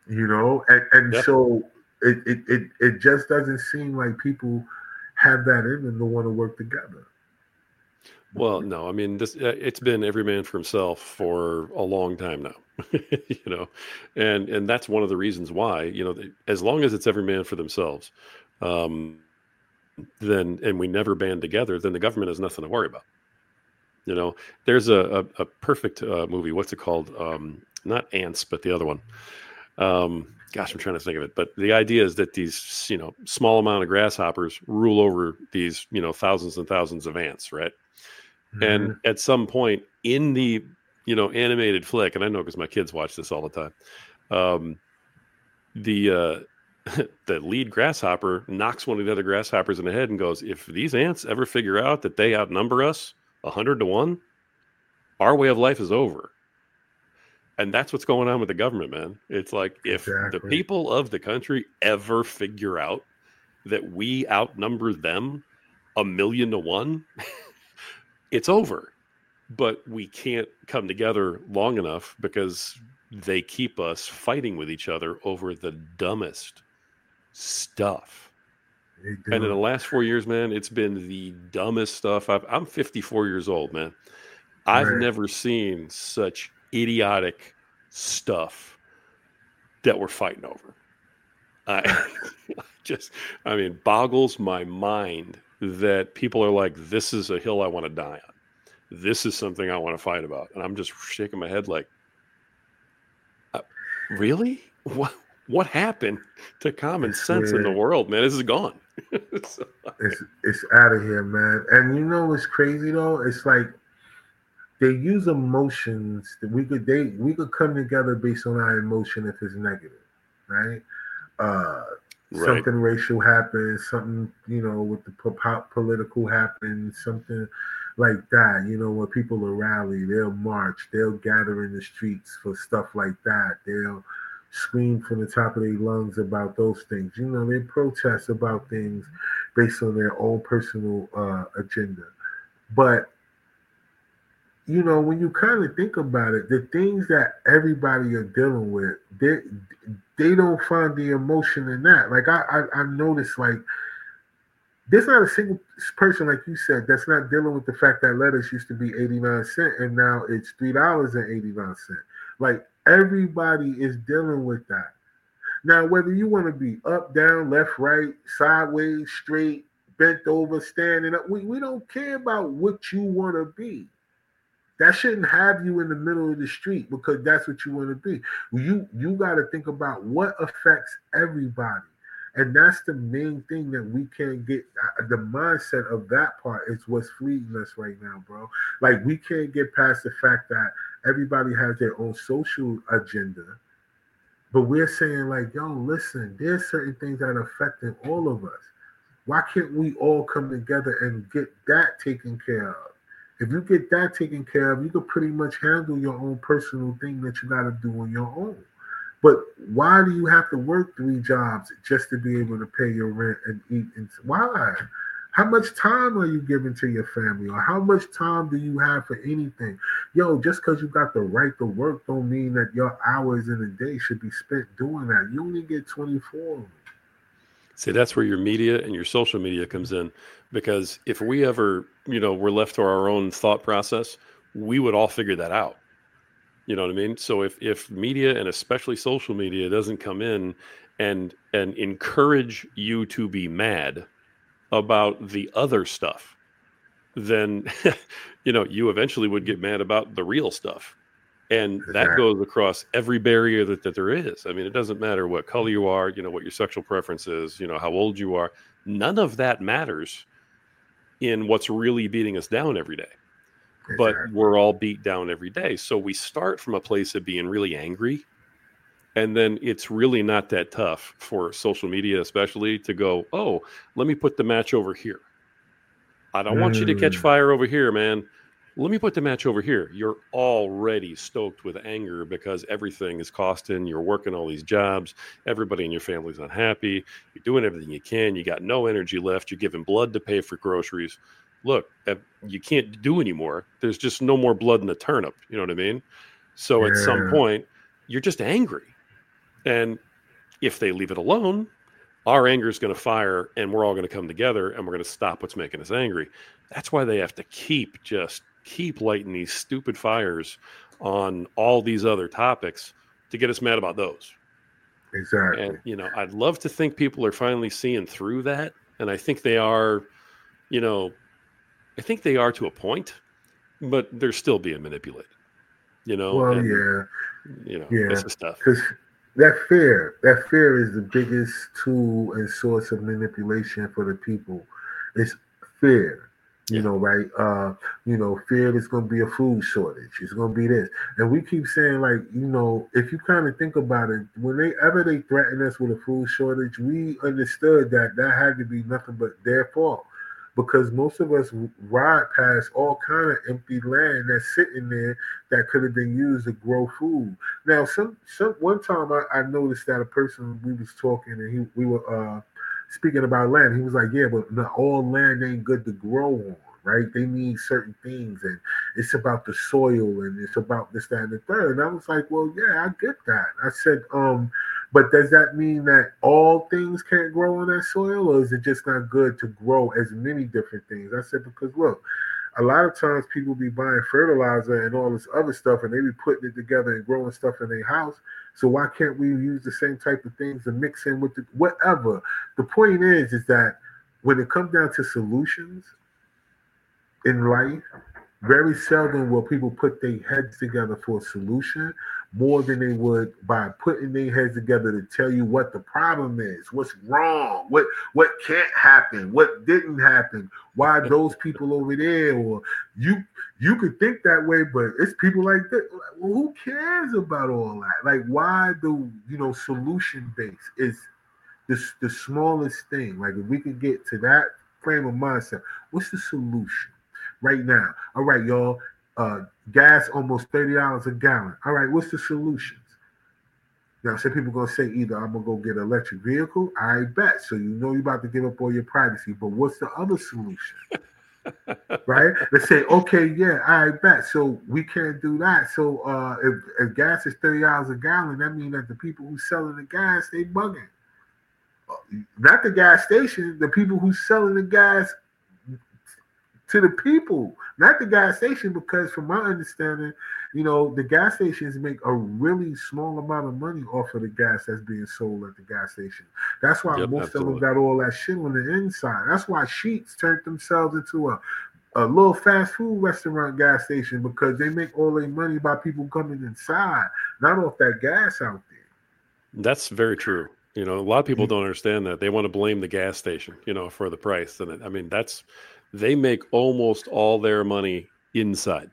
D: You know, and, and
E: Yep.
D: so it, it it it just doesn't seem like people have that in them to want to work together.
E: Well, no, I mean, this uh, it's been every man for himself for a long time now, you know, and and that's one of the reasons why, you know, the- as long as it's every man for themselves, um, then and we never band together, then the government has nothing to worry about. You know, there's a a, a perfect uh, movie. What's it called? Um, not Ants, but the other one. Um, gosh, I'm trying to think of it. But the idea is that these, you know, small amount of grasshoppers rule over these, you know, thousands and thousands of ants, right? And
D: Mhm.
E: at some point in the, you know, animated flick, and I know because my kids watch this all the time, um, the uh, the lead grasshopper knocks one of the other grasshoppers in the head and goes, "If these ants ever figure out that they outnumber us a hundred to one, our way of life is over." And that's what's going on with the government, man. It's like if the
D: Exactly.
E: people of the country ever figure out that we outnumber them a million to one, it's over. But we can't come together long enough because they keep us fighting with each other over the dumbest stuff.
D: They
E: And in the
D: do.
E: last four years, man, it's been the dumbest stuff. I've, I'm fifty-four years old, man. I've
D: Right.
E: never seen such idiotic stuff that we're fighting over. I just, I mean, boggles my mind that people are like, this is a hill I want to die on. This is something I want to fight about. And I'm just shaking my head like, uh, really? What what happened to common
D: It's
E: sense in the
D: weird.
E: world, man? This is gone. So,
D: It's it's out of here, man. And you know what's crazy though? It's like they use emotions that we could they we could come together based on our emotion if it's negative, right? Uh,
E: right.
D: Something racial happens, something you know with the po- political happens, something like that. You know, when people will rally, they'll march, they'll gather in the streets for stuff like that. They'll scream from the top of their lungs about those things. You know, they protest about things based on their own personal uh, agenda. But you know, when you kind of think about it, the things that everybody are dealing with, they they don't find the emotion in that. Like I I, I noticed, like there's not a single person, like you said, that's not dealing with the fact that lettuce used to be eighty-nine cent and now it's three dollars and eighty-nine cent. Like everybody is dealing with that. Now, whether you want to be up, down, left, right, sideways, straight, bent over, standing up, we, we don't care about what you want to be. That shouldn't have you in the middle of the street because that's what you want to be. You you got to think about what affects everybody, and that's the main thing that we can't get. uh, The mindset of that part is what's fleeing us right now, bro. Like we can't get past the fact that everybody has their own social agenda, but we're saying like, yo, listen, there's certain things that are affecting all of us. Why can't we all come together and get that taken care of? If you get that taken care of, you can pretty much handle your own personal thing that you got to do on your own. But why do you have to work three jobs just to be able to pay your rent and eat? And why? How much time are you giving to your family, or how much time do you have for anything? Yo, just because you got the right to work, don't mean that your hours in a day should be spent doing that. You only get twenty-four.
E: See, that's where your media and your social media comes in. Because if we ever, you know, were left to our own thought process, we would all figure that out. You know what I mean? So if if media and especially social media doesn't come in and and encourage you to be mad about the other stuff, then you know, you eventually would get mad about the real stuff. And that
D: Exactly.
E: goes across every barrier that, that there is. I mean, it doesn't matter what color you are, you know, what your sexual preference is, you know, how old you are. None of that matters in what's really beating us down every day. But
D: Exactly.
E: we're all beat down every day. So we start from a place of being really angry. And then it's really not that tough for social media, especially, to go, oh, let me put the match over here. I don't want you to catch
D: Mm,
E: fire over here, man. Let me put the match over here. You're already stoked with anger because everything is costing. You're working all these jobs. Everybody in your family's unhappy. You're doing everything you can. You got no energy left. You're giving blood to pay for groceries. Look, you can't do anymore. There's just no more blood in the turnip. You know what I mean? So at some
D: yeah.
E: point, you're just angry. And if they leave it alone, our anger is going to fire and we're all going to come together and we're going to stop what's making us angry. That's why they have to keep just keep lighting these stupid fires on all these other topics to get us mad about those.
D: Exactly.
E: And, you know, I'd love to think people are finally seeing through that. And I think they are, you know, I think they are to a point, but they're still being manipulated, you know?
D: Well,
E: and,
D: yeah.
E: You know,
D: yeah.
E: that's the stuff.
D: Because that fear, that fear is the biggest tool and source of manipulation for the people. It's fear. You yeah. know, right? Uh, you know, fear is going to be a food shortage. It's going to be this. And we keep saying, like, you know, if you kind of think about it, whenever they threatened us with a food shortage, we understood that that had to be nothing but their fault. Because most of us ride past all kind of empty land that's sitting there that could have been used to grow food. Now, some, some one time I, I noticed that a person, we was talking and he we were uh, speaking about land. He was like, yeah, but not all land ain't good to grow on, right? They need certain things, and it's about the soil, and it's about this, that, and the third. And I was like, well, yeah, I get that. I said, um, but does that mean that all things can't grow on that soil, or is it just not good to grow as many different things? I said, because look, a lot of times people be buying fertilizer and all this other stuff, and they be putting it together and growing stuff in their house. So why can't we use the same type of things to mix in with the, whatever? The point is, is that when it comes down to solutions in life, very seldom will people put their heads together for a solution more than they would by putting their heads together to tell you what the problem is, what's wrong, what what can't happen, what didn't happen, why those people over there, or you you could think that way, but it's people like that. Well, who cares about all that? Like, why do you know solution based is this the smallest thing? Like, if we could get to that frame of mindset, what's the solution? Right now, all right, y'all. Uh, gas almost thirty dollars a gallon. All right, what's the solutions? Now, some people gonna say either I'm gonna go get an electric vehicle. I bet. So you know you're about to give up all your privacy. But what's the other solution? Right? Let's say, okay, yeah, I bet. So we can't do that. So uh, if, if gas is thirty dollars a gallon, that means that the people who selling the gas, they bugging. Not the gas station. The people who selling the gas to the people, not the gas station, because from my understanding, you know, the gas stations make a really small amount of money off of the gas that's being sold at the gas station. That's why yep, most absolutely. of them got all that shit on the inside. That's why Sheetz turned themselves into a, a little fast food restaurant gas station, because they make all their money by people coming inside, not off that gas out there.
E: That's very true. You know, a lot of people don't understand that. They want to blame the gas station, you know, for the price. And I mean, that's, they make almost all their money inside.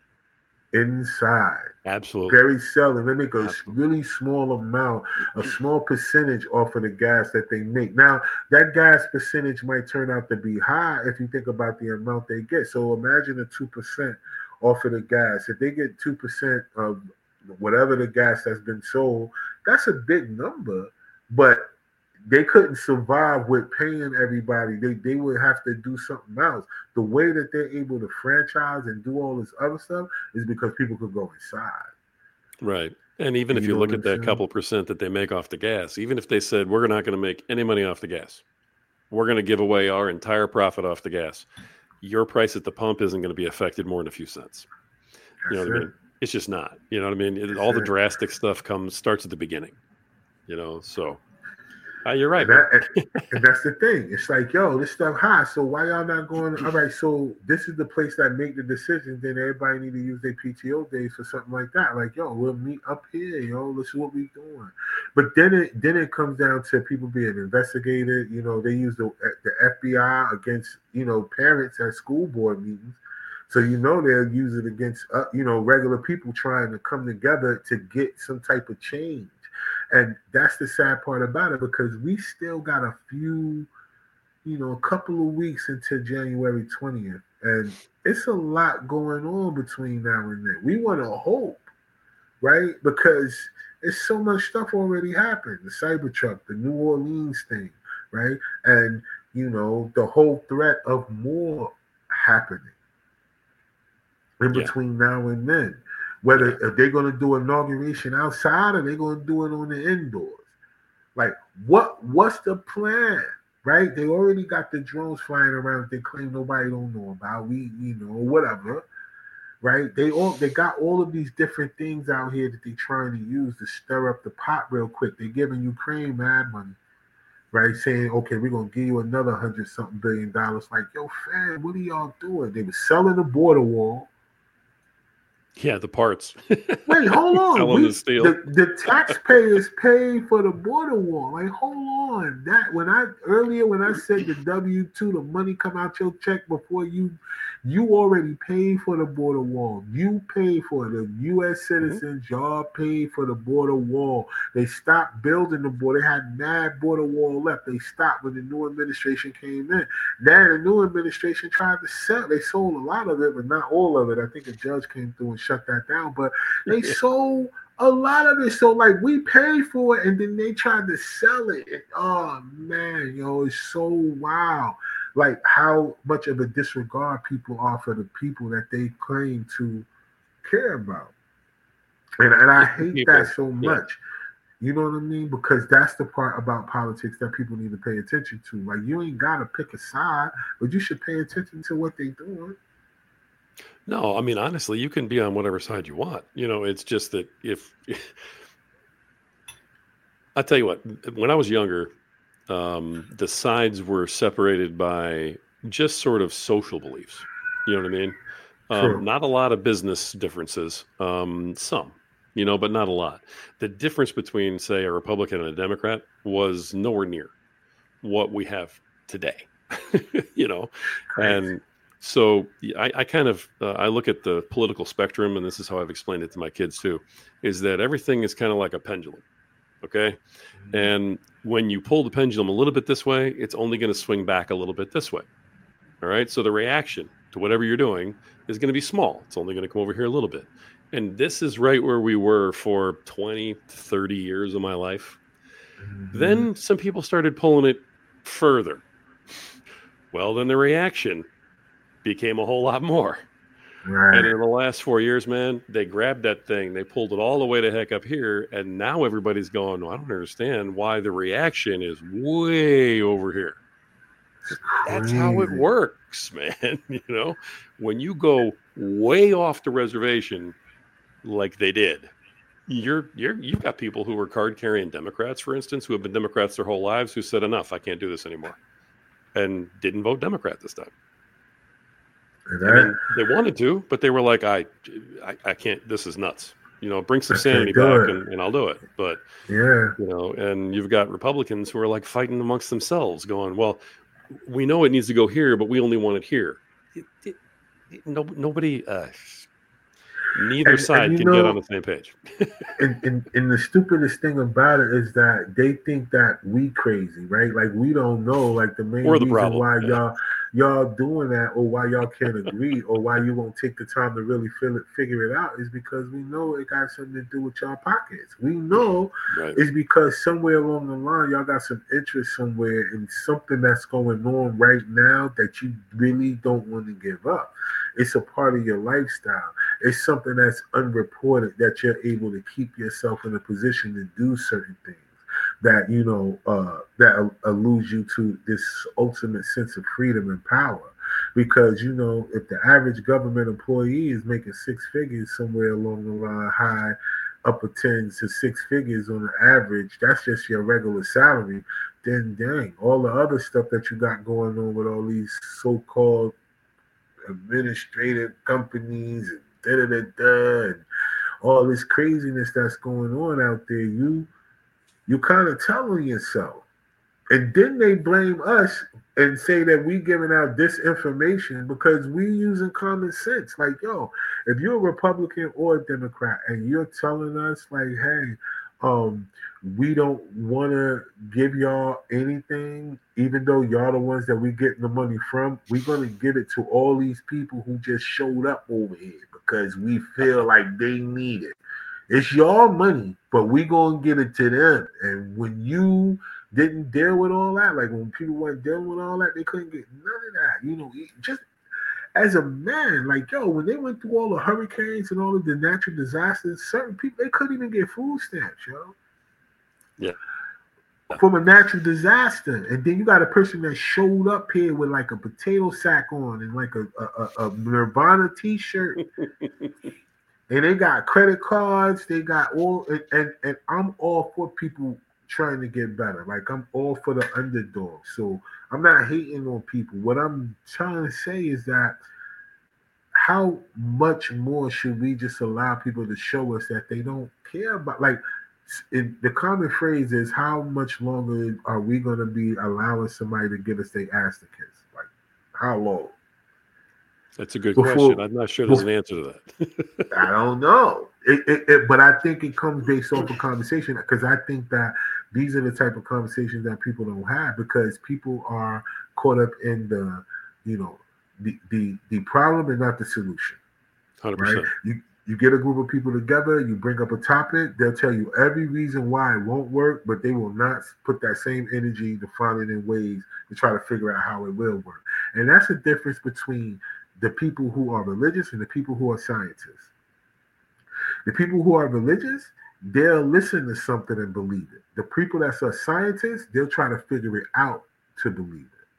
D: Inside.
E: Absolutely.
D: Very seldom. They make a Absolutely. really small amount, a small percentage off of the gas that they make. Now, that gas percentage might turn out to be high if you think about the amount they get. So imagine a two percent off of the gas. If they get two percent of whatever the gas that's been sold, that's a big number. But they couldn't survive with paying everybody. They they would have to do something else. The way that they're able to franchise and do all this other stuff is because people could go inside.
E: Right. And even if you, you look at that couple percent that they make off the gas, even if they said, we're not going to make any money off the gas, we're going to give away our entire profit off the gas, your price at the pump isn't going to be affected more than a few cents. You know what I mean? It's just not. You know what I mean? It, all the drastic stuff comes starts at the beginning. You know, so... Uh, you're right.
D: And, that, and that's the thing. It's like, yo, this stuff high. So why y'all not going? All right, so this is the place that make the decisions. Then everybody need to use their P T O days for something like that. Like, yo, we'll meet up here, yo. This is what we doing. But then it then it comes down to people being investigated. You know, they use the the F B I against you know parents at school board meetings. So you know they'll use it against uh, you know regular people trying to come together to get some type of change. And that's the sad part about it, because we still got a few, you know, a couple of weeks into January twentieth. And it's a lot going on between now and then. We want to hope, right? Because it's so much stuff already happened. The Cybertruck, the New Orleans thing, right? And, you know, the whole threat of more happening in yeah. between now and then. Whether if they're going to do inauguration outside or they're going to do it on the indoors. Like, what what's the plan? Right? They already got the drones flying around that they claim nobody don't know about. We, you know, whatever. Right? They all they got all of these different things out here that they're trying to use to stir up the pot real quick. They're giving Ukraine mad money, right? Saying, okay, we're gonna give you another hundred something billion dollars. Like, yo, fam, what are y'all doing? They were selling the border wall.
E: Yeah, the parts.
D: Wait, hold on.
E: Selling
D: We,
E: the steel.
D: The, the taxpayers pay for the border wall. Like, hold on. That when I earlier when I said the W two, the money come out your check before you, you already paid for the border wall. You paid for it. The U S citizens, mm-hmm. y'all paid for the border wall. They stopped building the border. They had mad border wall left. They stopped when the new administration came in. Now the new administration tried to sell. They sold a lot of it, but not all of it. I think a judge came through and shut that down. But they sold a lot of it. So like we paid for it, and then they tried to sell it. And, oh man, yo, it's so wild. Like how much of a disregard people are for the people that they claim to care about. And and I hate people. that so much. Yeah. You know what I mean? Because that's the part about politics that people need to pay attention to. Like you ain't gotta pick a side, but you should pay attention to what they're doing.
E: No, I mean, honestly, you can be on whatever side you want. You know, it's just that if I'll tell you what, when I was younger, um, the sides were separated by just sort of social beliefs. You know what I mean? Um, sure. Not a lot of business differences, um, some, you know, but not a lot. The difference between, say, a Republican and a Democrat was nowhere near what we have today, you know, Crazy. and So I, I kind of, uh, I look at the political spectrum, and this is how I've explained it to my kids too, is that everything is kind of like a pendulum, okay? Mm-hmm. And when you pull the pendulum a little bit this way, it's only going to swing back a little bit this way, all right? So the reaction to whatever you're doing is going to be small. It's only going to come over here a little bit. And this is right where we were for twenty, thirty years of my life. Mm-hmm. Then some people started pulling it further. Well, then the reaction became a whole lot more. Right. And in the last four years, man, they grabbed that thing, they pulled it all the way to heck up here, and now everybody's going, no, I don't understand why the reaction is way over here. That's how it works, man. You know, when you go way off the reservation like they did, you're you're you've got people who were card-carrying Democrats, for instance, who have been Democrats their whole lives, who said, enough, I can't do this anymore, and didn't vote Democrat this time. I mean, they wanted to, but they were like, I, I, I can't, this is nuts. You know, bring some sanity back and, and I'll do it. But,
D: yeah,
E: you know, and you've got Republicans who are like fighting amongst themselves going, well, we know it needs to go here, but we only want it here. It, it, it, no, nobody, uh, neither and, side and can know, get on the same page.
D: and, and, and the stupidest thing about it is that they think that we crazy, right? Like we don't know, like the main
E: or the
D: reason
E: problem.
D: why
E: yeah.
D: y'all y'all doing that, or why y'all can't agree, or why you won't take the time to really feel it, figure it out, is because we know it got something to do with y'all pockets. We know right. it's because somewhere along the line y'all got some interest somewhere in something that's going on right now that you really don't want to give up. It's a part of your lifestyle. It's something that's unreported that you're able to keep yourself in a position to do certain things that, you know, uh, that alludes you to this ultimate sense of freedom and power. Because, you know, if the average government employee is making six figures somewhere along the line, high upper tens to six figures on the average, that's just your regular salary, then dang, all the other stuff that you got going on with all these so-called administrative companies and da da da da and all this craziness that's going on out there, you you kind of telling yourself. And then they blame us and say that we giving out disinformation because we using common sense. Like, yo, if you're a Republican or a Democrat and you're telling us like, hey, um, we don't want to give y'all anything, even though y'all the ones that we getting the money from, we're going to give it to all these people who just showed up over here because we feel like they need it. It's y'all money, but we going to give it to them. And when you didn't deal with all that, like when people weren't dealing with all that, they couldn't get none of that. You know, just as a man, like, yo, when they went through all the hurricanes and all of the natural disasters, certain people, they couldn't even get food stamps, yo.
E: Yeah.
D: from a natural disaster, and then you got a person that showed up here with like a potato sack on and like a a, a Nirvana T-shirt, and they got credit cards, they got all, and, and and I'm all for people trying to get better. Like I'm all for the underdog. So I'm not hating on people. What I'm trying to say is that how much more should we just allow people to show us that they don't care about, like, it, the common phrase is, how much longer are we going to be allowing somebody to give us their ass to kiss? Like, how long?
E: That's a good
D: Before,
E: question. I'm not sure there's an answer to that.
D: I don't know. It, it, it, but I think it comes based off of conversation, because I think that these are the type of conversations that people don't have, because people are caught up in the, you know, the the, the problem and not the solution.
E: one hundred percent.
D: Right? You, you get a group of people together, you bring up a topic, they'll tell you every reason why it won't work, but they will not put that same energy to find it in ways to try to figure out how it will work. And that's the difference between the people who are religious and the people who are scientists. The people who are religious, they'll listen to something and believe it. The people that are scientists, they'll try to figure it out to believe it.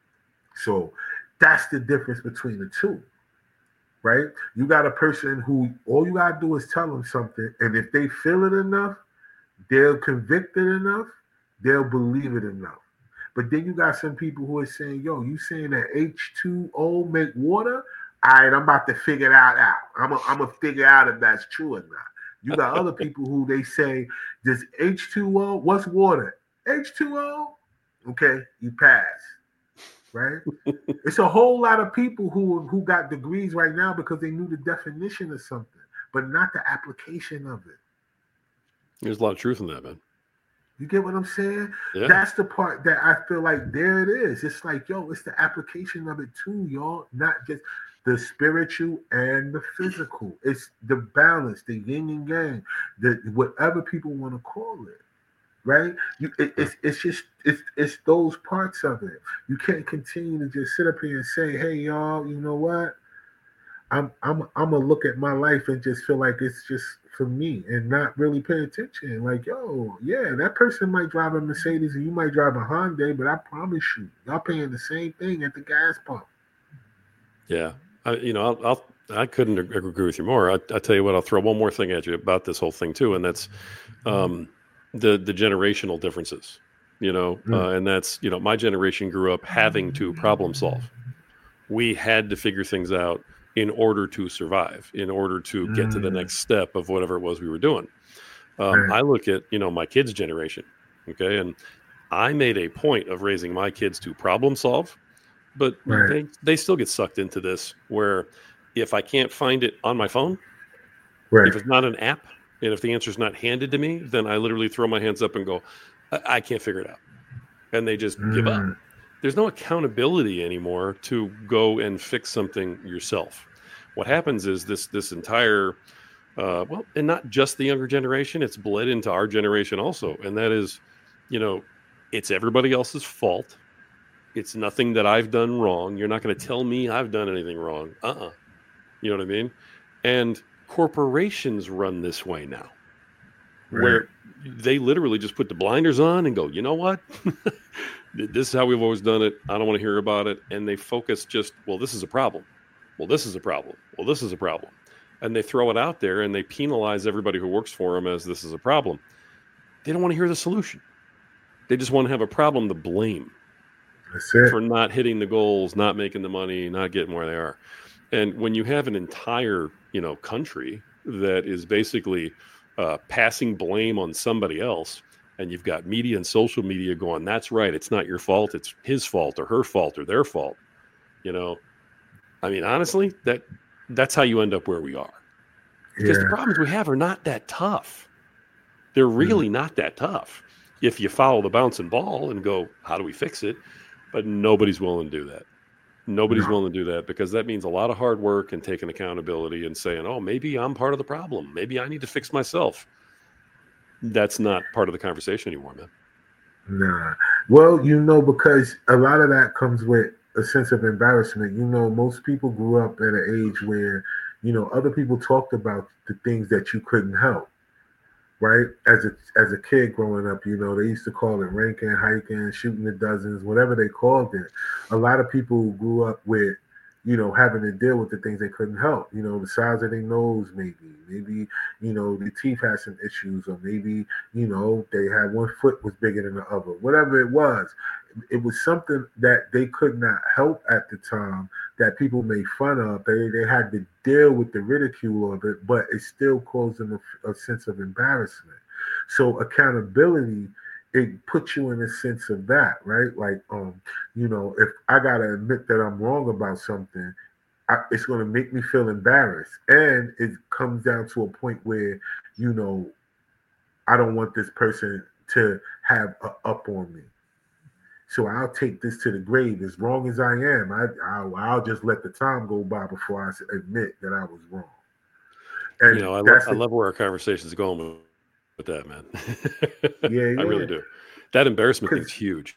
D: So that's the difference between the two, right? You got a person who all you got to do is tell them something, and if they feel it enough, they'll convict it enough, they'll believe it enough. But then you got some people who are saying, yo, you saying that H two O make water? All right, I'm about to figure that out. I'm going to figure out if that's true or not. You got other people who they say, does H two O, what's water? H two O? Okay, you pass, right? It's a whole lot of people who, who got degrees right now because they knew the definition of something, but not the application of it.
E: There's a lot of truth in that, man.
D: You get what I'm saying?
E: Yeah.
D: That's the part that I feel like there it is. It's like, yo, it's the application of it too, y'all. Not just the spiritual and the physical. It's the balance, the yin and yang, the whatever people want to call it, right? You, it, it's it's just it's it's those parts of it. You can't continue to just sit up here and say, hey, y'all, you know what? I'm I'm I'm gonna look at my life and just feel like it's just for me and not really pay attention. Like, yo, yeah, that person might drive a Mercedes and you might drive a Hyundai, but I promise you, y'all paying the same thing at the gas pump.
E: Yeah, I, you know, I'll, I'll I couldn't agree with you more. I, I tell you what, I'll throw one more thing at you about this whole thing too, and that's um, the the generational differences. You know, mm. uh, and that's, you know, my generation grew up having to problem solve. We had to figure things out in order to survive, in order to get mm. to the next step of whatever it was we were doing. Um, right. I look at, you know, my kids' generation, okay, and I made a point of raising my kids to problem solve, but right. they, they still get sucked into this where if I can't find it on my phone, right. if it's not an app, and if the answer is not handed to me, then I literally throw my hands up and go, I, I can't figure it out. And they just mm. give up. There's no accountability anymore to go and fix something yourself. What happens is this this entire, uh, well, and not just the younger generation, it's bled into our generation also. And that is, you know, it's everybody else's fault. It's nothing that I've done wrong. You're not going to tell me I've done anything wrong. Uh-uh. You know what I mean? And corporations run this way now, right. where they literally just put the blinders on and go, you know what? This is how we've always done it. I don't want to hear about it. And they focus just, well, this is a problem. Well, this is a problem. Well, this is a problem. And they throw it out there and they penalize everybody who works for them as this is a problem. They don't want to hear the solution. They just want to have a problem to blame.
D: That's it.
E: For not hitting the goals, not making the money, not getting where they are. And when you have an entire, you know, country that is basically uh, passing blame on somebody else, and you've got media and social media going, that's right, it's not your fault, it's his fault or her fault or their fault. You know, I mean, honestly, that that's how you end up where we are. Because yeah. the problems we have are not that tough. They're really mm. not that tough. If you follow the bouncing ball and go, how do we fix it? But nobody's willing to do that. Nobody's no. willing to do that because that means a lot of hard work and taking accountability and saying, oh, maybe I'm part of the problem. Maybe I need to fix myself. That's not part of the conversation anymore, man.
D: Nah. Well, you know, because a lot of that comes with a sense of embarrassment. You know, most people grew up at an age where, you know, other people talked about the things that you couldn't help. right? As a as a kid growing up, you know, they used to call it ranking, hiking, shooting the dozens, whatever they called it. A lot of people grew up with, you know, having to deal with the things they couldn't help. You know, the size of their nose, maybe, maybe, you know, the teeth had some issues, or maybe, you know, they had one foot was bigger than the other. Whatever it was, it was something that they could not help at the time, that people made fun of. They they had to deal with the ridicule of it, but it still caused them a, a sense of embarrassment. So accountability, it puts you in a sense of that, right? Like, um, you know, if I gotta admit that I'm wrong about something, I, it's gonna make me feel embarrassed, and it comes down to a point where, you know, I don't want this person to have a up on me. So I'll take this to the grave. As wrong as I am, I, I'll, I'll just let the time go by before I admit that I was wrong. And
E: you know, I, lo-
D: that's
E: I
D: the,
E: love where our conversation is going with, with that, man.
D: yeah, yeah.
E: I really do. That embarrassment thing is
D: 'Cause-
E: huge.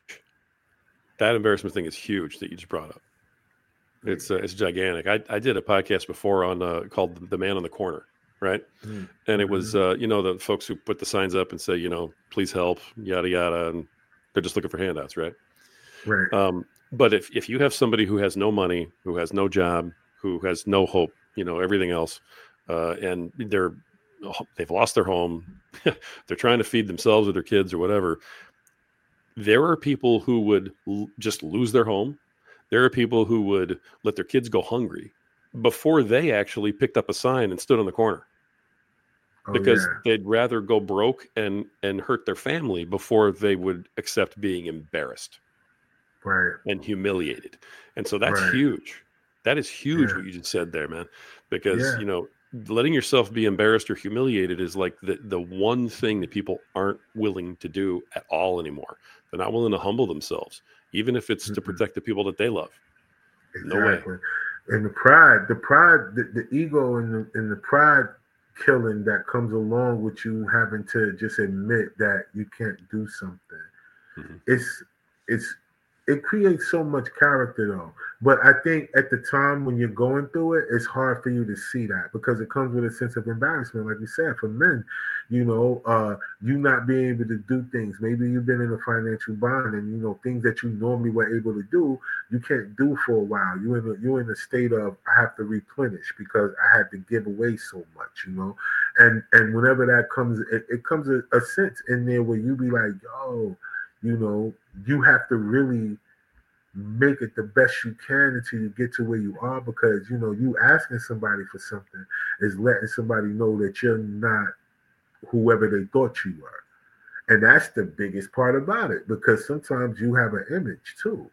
E: That embarrassment thing is huge that you just brought up. It's uh, it's gigantic. I, I did a podcast before on uh, called The Man on the Corner, right?
D: Mm,
E: And it was,
D: mhm.
E: uh, you know, the folks who put the signs up and say, you know, please help, yada, yada. And they're just looking for handouts, right?
D: Right.
E: Um, but if, if you have somebody who has no money, who has no job, who has no hope, you know, everything else, uh, and they're, they've lost their home, they're trying to feed themselves or their kids or whatever. There are people who would l- just lose their home. There are people who would let their kids go hungry before they actually picked up a sign and stood on the corner,
D: Oh,
E: because
D: yeah.
E: they'd rather go broke and, and hurt their family before they would accept being embarrassed
D: Right.
E: and humiliated. And so that's
D: Right.
E: huge. That is huge
D: Yeah.
E: what you just said there, man, because,
D: Yeah.
E: you know, letting yourself be embarrassed or humiliated is like the, the one thing that people aren't willing to do at all anymore. They're not willing to humble themselves, even if it's to
D: Mhm.
E: protect the people that they love. No way.
D: Exactly. And the pride, the pride, the, the ego and the, and the pride killing that comes along with you having to just admit that you can't do something.
E: Mhm.
D: It's it's it creates so much character though. But I think at the time when you're going through it, it's hard for you to see that because it comes with a sense of embarrassment, like you said, for men. You know, uh, you not being able to do things. Maybe you've been in a financial bind, and you know things that you normally were able to do, you can't do for a while. You in a, you're in a state of I have to replenish because I had to give away so much. You know, and and whenever that comes, it, it comes a, a sense in there where you be like, yo, you know, you have to really make it the best you can until you get to where you are, because you know you asking somebody for something is letting somebody know that you're not whoever they thought you were. And that's the biggest part about it, because sometimes you have an image too,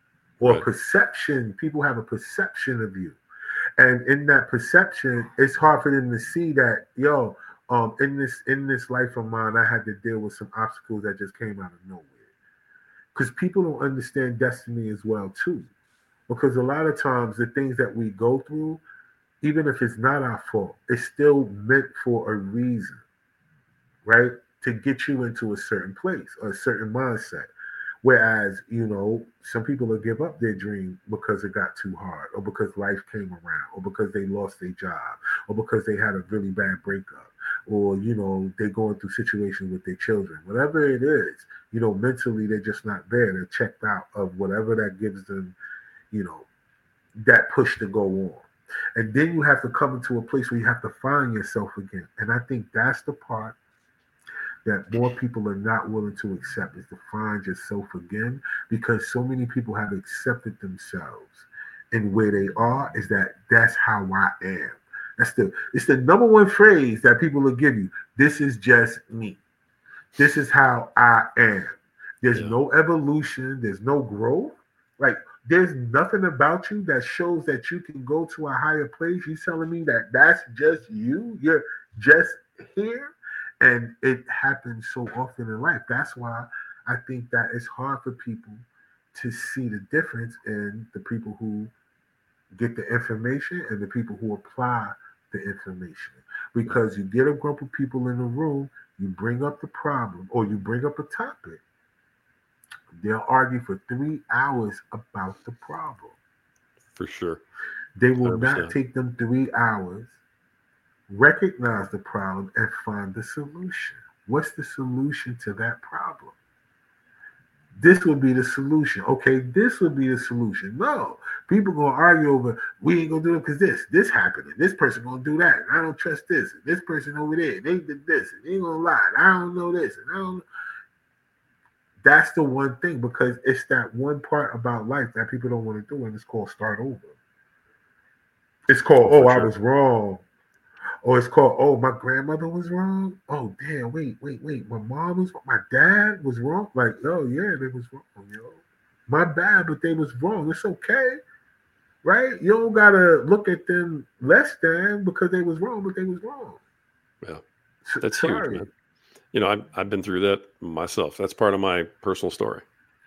D: or
E: Right.
D: perception. People have a perception of you, and in that perception it's hard for them to see that, yo, um in this in this life of mine I had to deal with some obstacles that just came out of nowhere, because people don't understand destiny as well too, because a lot of times the things that we go through, even if it's not our fault, it's still meant for a reason, right? To get you into a certain place or a certain mindset. Whereas, you know, some people will give up their dream because it got too hard, or because life came around, or because they lost their job, or because they had a really bad breakup, or, you know, they're going through situations with their children. Whatever it is, you know, mentally they're just not there. They're checked out of whatever that gives them, you know, that push to go on. And then you have to come into a place where you have to find yourself again. And I think that's the part that more people are not willing to accept, is to find yourself again, because so many people have accepted themselves and where they are is that that's how I am. That's the it's the number one phrase that people will give you. This is just me. This is how I am. There's
E: Yeah.
D: no evolution. There's no growth. Like, there's nothing about you that shows that you can go to a higher place. You telling me that that's just you? You're just here? And it happens so often in life. That's why I think that it's hard for people to see the difference in the people who get the information and the people who apply the information. Because you get a group of people in a room, you bring up the problem or you bring up a topic, they'll argue for three hours about the problem.
E: For sure.
D: They will
E: one hundred
D: not
E: percent.
D: take them three hours, recognize the problem, and find the solution. What's the solution to that problem? This will be the solution. Okay, this will be the solution. No, people gonna argue over, we ain't gonna do it because this, this happened, and this person gonna do that, and I don't trust this, and this person over there, they did this, and they ain't gonna lie, and I don't know this, and I don't. That's the one thing, because it's that one part about life that people don't want to do, and it's called start over. It's called, oh, oh I sure. was wrong. Or it's called, oh, my grandmother was wrong. Oh, damn, wait, wait, wait. My mom was wrong. My dad was wrong. Like, oh, yeah, they was wrong, yo. My bad, but they was wrong. It's okay, right? You don't got to look at them less than because they was wrong, but they was wrong.
E: Yeah, that's Sorry. huge, man. You know, I've, I've been through that myself. That's part of my personal story.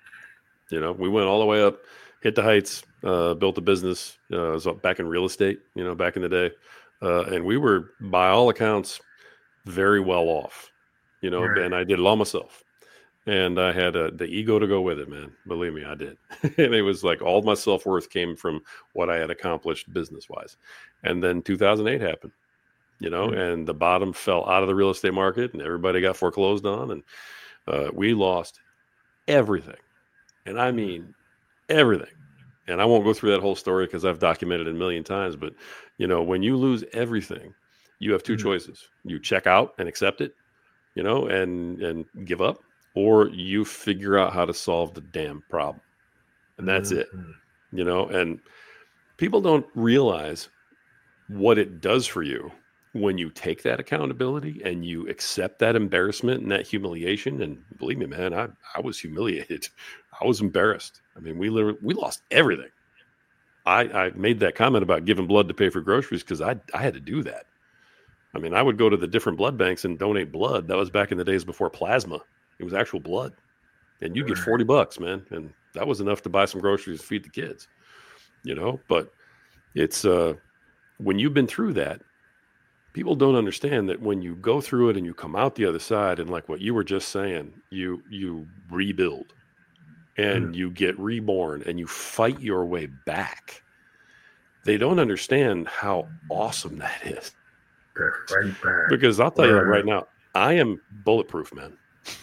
E: You know, we went all the way up, hit the heights, uh, built a business. Uh, I was back in real estate, you know, back in the day. Uh, and we were, by all accounts, very well off, you know, right. And I did it all myself. And I had uh, the ego to go with it, man. Believe me, I did. And it was like all my self-worth came from what I had accomplished business-wise. And then two thousand eight happened, you know, mm-hmm. and the bottom fell out of the real estate market and everybody got foreclosed on. And uh, we lost everything. And I mean, everything. And I won't go through that whole story because I've documented it a million times. But, you know, when you lose everything, you have two mm-hmm. choices. You check out and accept it, you know, and and give up, or you figure out how to solve the damn problem. And that's mm-hmm. it, you know. And people don't realize what it does for you when you take that accountability and you accept that embarrassment and that humiliation. And believe me, man, I, I was humiliated. I was embarrassed. I mean, we literally, we lost everything. I, I made that comment about giving blood to pay for groceries because I I had to do that. I mean, I would go to the different blood banks and donate blood. That was back in the days before plasma. It was actual blood. And you get forty bucks, man. And that was enough to buy some groceries to feed the kids, you know, but it's, uh, when you've been through that, people don't understand that when you go through it and you come out the other side, and like what you were just saying, you, you rebuild. And you get reborn and you fight your way back. They don't understand how awesome that is.
D: Right back.
E: Because I'll tell you right now, I am bulletproof, man.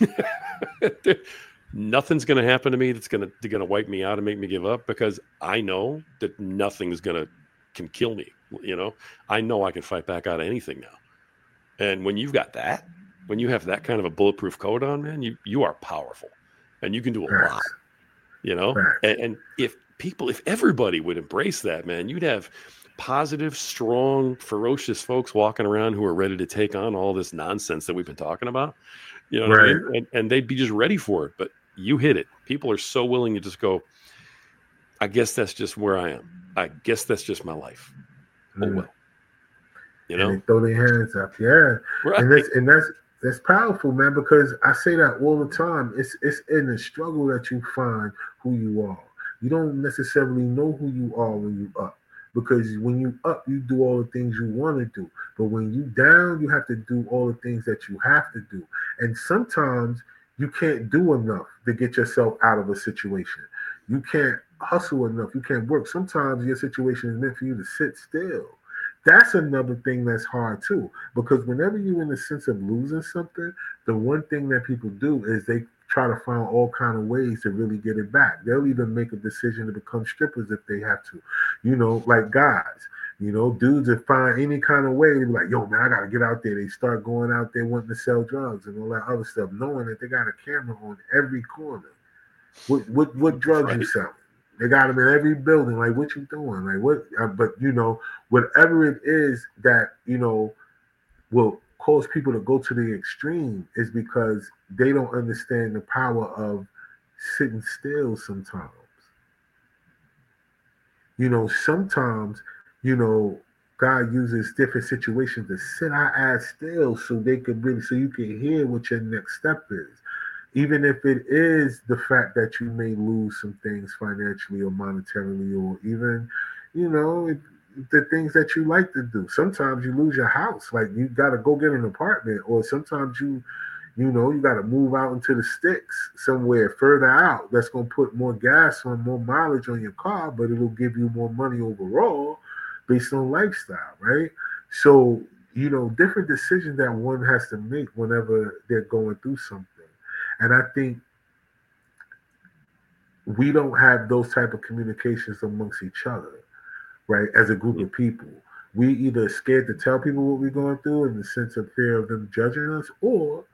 E: Nothing's going to happen to me that's going to going to wipe me out and make me give up, because I know that nothing's going to can kill me. You know, I know I can fight back out of anything now. And when you've got that, when you have that kind of a bulletproof coat on, man, you you are powerful, and you can do a
D: right.
E: lot. You know,
D: right.
E: and, and if people, if everybody would embrace that, man, you'd have positive, strong, ferocious folks walking around who are ready to take on all this nonsense that we've been talking about. You know what right. I mean? And, and they'd be just ready for it. But you hit it. People are so willing to just go, I guess that's just where I am. I guess that's just my life. Mm. Oh, well. You know?
D: And they throw their hands up. Yeah.
E: Right.
D: And that's, and that's, That's powerful, man, because I say that all the time. It's it's in the struggle that you find who you are. You don't necessarily know who you are when you up, because when you up, you do all the things you want to do. But when you down, you have to do all the things that you have to do. And sometimes you can't do enough to get yourself out of a situation. You can't hustle enough. You can't work. Sometimes your situation is meant for you to sit still. That's another thing that's hard too, because whenever you're in the sense of losing something, the one thing that people do is they try to find all kind of ways to really get it back. They'll even make a decision to become strippers if they have to, you know, like guys, you know, dudes that find any kind of way to be like, yo, man, I got to get out there. They start going out there wanting to sell drugs and all that other stuff, knowing that they got a camera on every corner. What what what drugs right. you selling? They got them in every building. Like, what you doing? Like, what? Uh, but, you know, whatever it is that, you know, will cause people to go to the extreme is because they don't understand the power of sitting still sometimes. You know, sometimes, you know, God uses different situations to sit our ass still so they could really, so you can hear what your next step is. Even if it is the fact that you may lose some things financially or monetarily, or even, you know, it, the things that you like to do. Sometimes you lose your house. Like, you got to go get an apartment, or sometimes you, you know, you got to move out into the sticks somewhere further out. That's going to put more gas on, more mileage on your car, but it'll give you more money overall based on lifestyle, right? So you know, different decisions that one has to make whenever they're going through something. And I think we don't have those type of communications amongst each other, right? As a group of people, we either scared to tell people what we're going through in the sense of fear of them judging us, or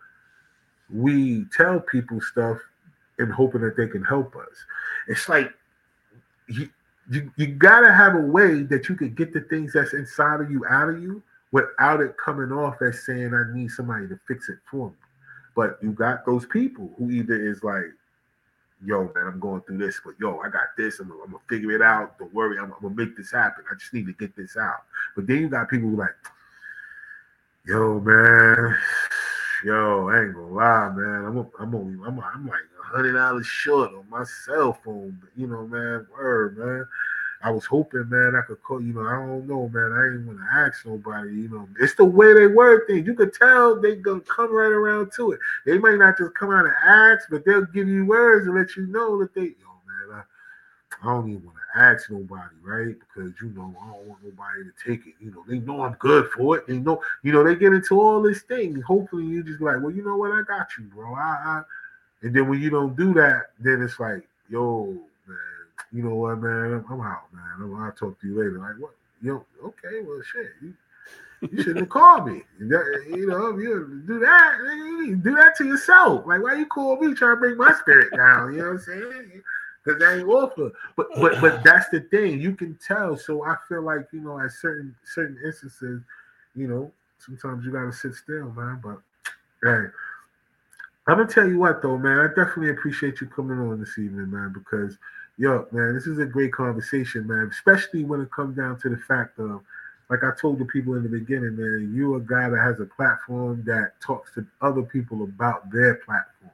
D: we tell people stuff in hoping that they can help us. It's like you, you, you gotta have a way that you could get the things that's inside of you out of you without it coming off as saying I need somebody to fix it for me. But you got those people who either is like, yo, man, I'm going through this, but yo, I got this. I'm, I'm gonna figure it out. Don't worry, I'm, I'm gonna make this happen. I just need to get this out. But then you got people who like, yo, man, yo, I ain't gonna lie, man. I'm, a, I'm only, I'm, a, I'm like a hundred dollars short on my cell phone. But, you know, man, word, man. I was hoping, man, I could call. You know, I don't know, man. I ain't want to ask nobody. You know, it's the way they word things. You could tell they gonna come right around to it. They might not just come out and ask, but they'll give you words and let you know that they, yo, man, I, I don't even want to ask nobody, right? Because you know, I don't want nobody to take it. You know, they know I'm good for it. They know, you know, they get into all this thing. Hopefully, you just be like, well, you know what, I got you, bro. I, I, and then when you don't do that, then it's like, yo, man. You know what, man? I'm out, man. I'll talk to you later. Like, what? Yo, okay, well, shit. You, you shouldn't have called me. You know, if you do that, you do that to yourself. Like, why you call me trying to bring my spirit down? You know what I'm saying? Because that ain't awful. But but but that's the thing. You can tell. So I feel like, you know, at certain certain instances, you know, sometimes you gotta sit still, man. But hey, I'm gonna tell you what though, man. I definitely appreciate you coming on this evening, man, because yo, man, this is a great conversation, man, especially when it comes down to the fact of, like I told the people in the beginning, man, you're a guy that has a platform that talks to other people about their platforms.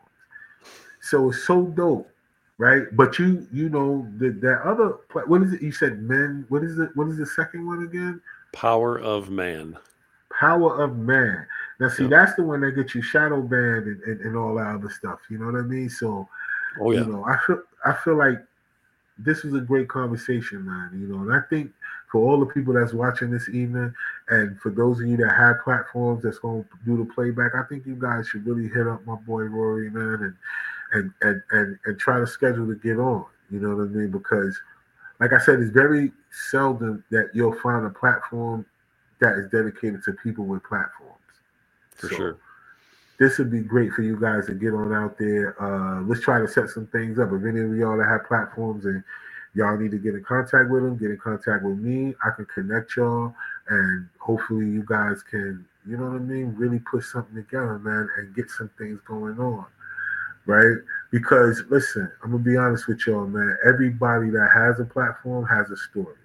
D: So it's so dope, right? But you, you know, the, that other, what is it? You said men, what is it? What is the second one again?
E: Power of Man.
D: Power of Man. Now, see,
E: yeah.
D: that's the one that gets you shadow banned and, and, and all that other stuff. You know what I mean? So,
E: oh, yeah.
D: you know, I feel, I feel like this was a great conversation, man. You know, and I think for all the people that's watching this evening, and for those of you that have platforms that's going to do the playback, I think you guys should really hit up my boy Rory, man, and and and and, and try to schedule to get on. You know what I mean? Because, like I said, it's very seldom that you'll find a platform that is dedicated to people with platforms.
E: For
D: so,
E: sure.
D: This would be great for you guys to get on out there. Uh, let's try to set some things up. If any of y'all that have platforms and y'all need to get in contact with them, get in contact with me. I can connect y'all, and hopefully you guys can, you know what I mean, really put something together, man, and get some things going on, right? Because, listen, I'm going to be honest with y'all, man. Everybody that has a platform has a story.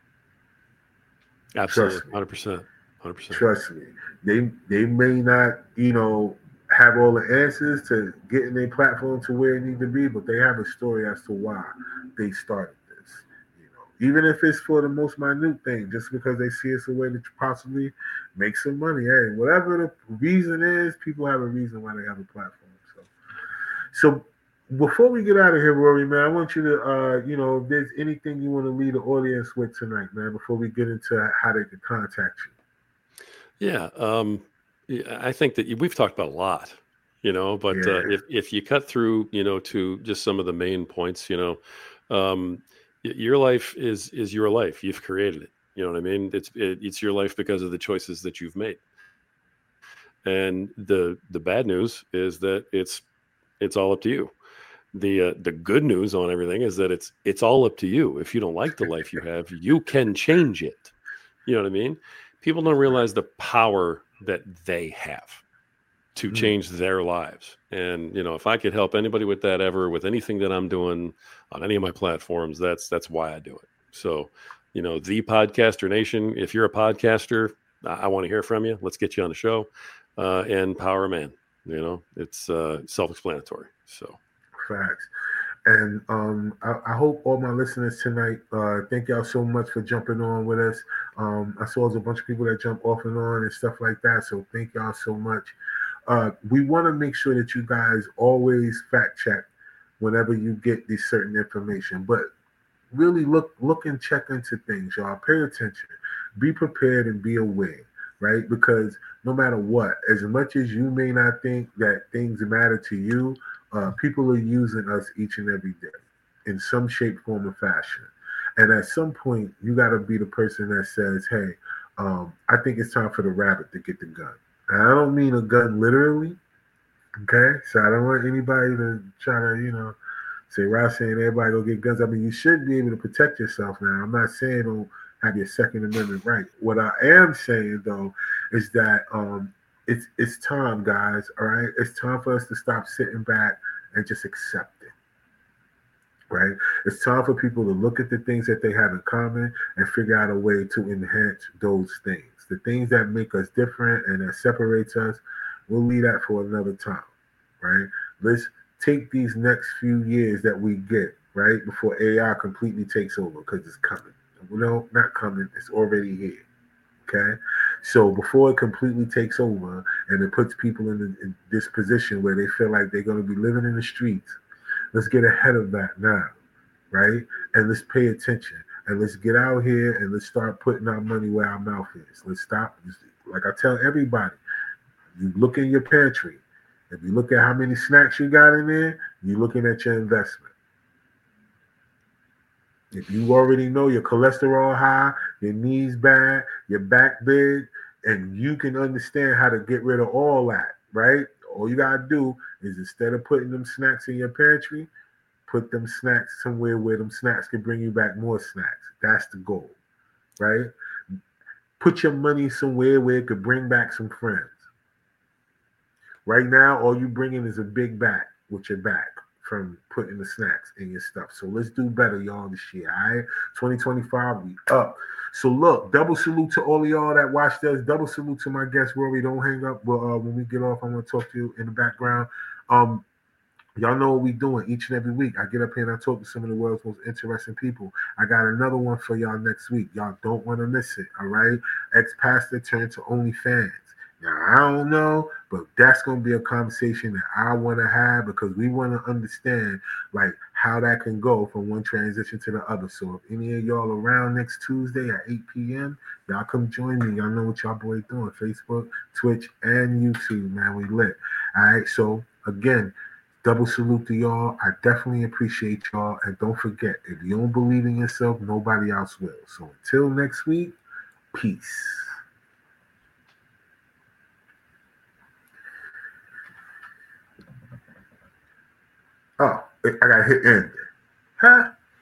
E: Absolutely, one hundred percent. one hundred percent.
D: Trust me. They they may not, you know, have all the answers to getting their platform to where it needs to be, but they have a story as to why they started this. You know, even if it's for the most minute thing, just because they see it's a way to possibly make some money. Hey, whatever the reason is, people have a reason why they have a platform. So, so before we get out of here, Rory, man, I want you to, uh, you know, if there's anything you want to leave the audience with tonight, man, before we get into how they can contact you.
E: Yeah, um, I think that we've talked about a lot, you know, but
D: yeah.
E: uh, if, if you cut through, you know, to just some of the main points, you know, um, your life is is your life. You've created it. You know what I mean? It's it, it's your life because of the choices that you've made. And the the bad news is that it's it's all up to you. The uh, the good news on everything is that it's it's all up to you. If you don't like the life you have, you can change it. You know what I mean? People don't realize the power that they have to change their lives. And, you know, if I could help anybody with that ever, with anything that I'm doing on any of my platforms, that's, that's why I do it. So, you know, the Podcaster Nation, if you're a podcaster, I, I want to hear from you. Let's get you on the show. Uh, and Power Man, you know, it's uh, self-explanatory. So
D: facts. And um, I, I hope all my listeners tonight, uh, thank y'all so much for jumping on with us. Um, I saw there's a bunch of people that jump off and on and stuff like that. So thank y'all so much. Uh, we want to make sure that you guys always fact check whenever you get this certain information. But really look, look and check into things, y'all. Pay attention. Be prepared and be aware. right? Because no matter what, as much as you may not think that things matter to you, uh, people are using us each and every day in some shape, form, or fashion. And at some point, you got to be the person that says, hey, um, I think it's time for the rabbit to get the gun. And I don't mean a gun literally, okay? So I don't want anybody to try to, you know, say, Ross saying everybody go get guns. I mean, you should be able to protect yourself now. I'm not saying don't have your Second Amendment right. What I am saying, though, is that um, it's it's time, guys, all right? It's time for us to stop sitting back and just accept it, right? It's time for people to look at the things that they have in common and figure out a way to enhance those things. The things that make us different and that separates us, we'll leave that for another time, right? Let's take these next few years that we get, right, before A I completely takes over, because it's coming. No, not coming. It's already here, okay? So before it completely takes over and it puts people in, the, in this position where they feel like they're going to be living in the streets, let's get ahead of that now, right? And let's pay attention. And let's get out here and let's start putting our money where our mouth is. Let's stop. Like I tell everybody, you look in your pantry. If you look at how many snacks you got in there, you're looking at your investment. If you already know your cholesterol high, your knees bad, your back big, and you can understand how to get rid of all that, right? All you got to do is, instead of putting them snacks in your pantry, put them snacks somewhere where them snacks can bring you back more snacks. That's the goal, right? Put your money somewhere where it could bring back some friends. Right now, all you bringing is a big bag with your back from putting the snacks in your stuff. So let's do better, y'all, this year, all right? twenty twenty-five, we up. So look, double salute to all of y'all that watched us. Double salute to my guest, Rory. Don't hang up. Well, uh, when we get off, I'm going to talk to you in the background. Um, Y'all know what we doing each and every week. I get up here and I talk to some of the world's most interesting people. I got another one for y'all next week. Y'all don't want to miss it, all right? Ex-pastor turned to OnlyFans. Now, I don't know, but that's going to be a conversation that I want to have, because we want to understand, like, how that can go from one transition to the other. So if any of y'all around next Tuesday at eight p.m., y'all come join me. Y'all know what y'all boy doing. Facebook, Twitch, and YouTube, man. We lit. All right, so, again, double salute to y'all. I definitely appreciate y'all. And don't forget, if you don't believe in yourself, nobody else will. So until next week, peace. Oh, I got to hit end. Huh?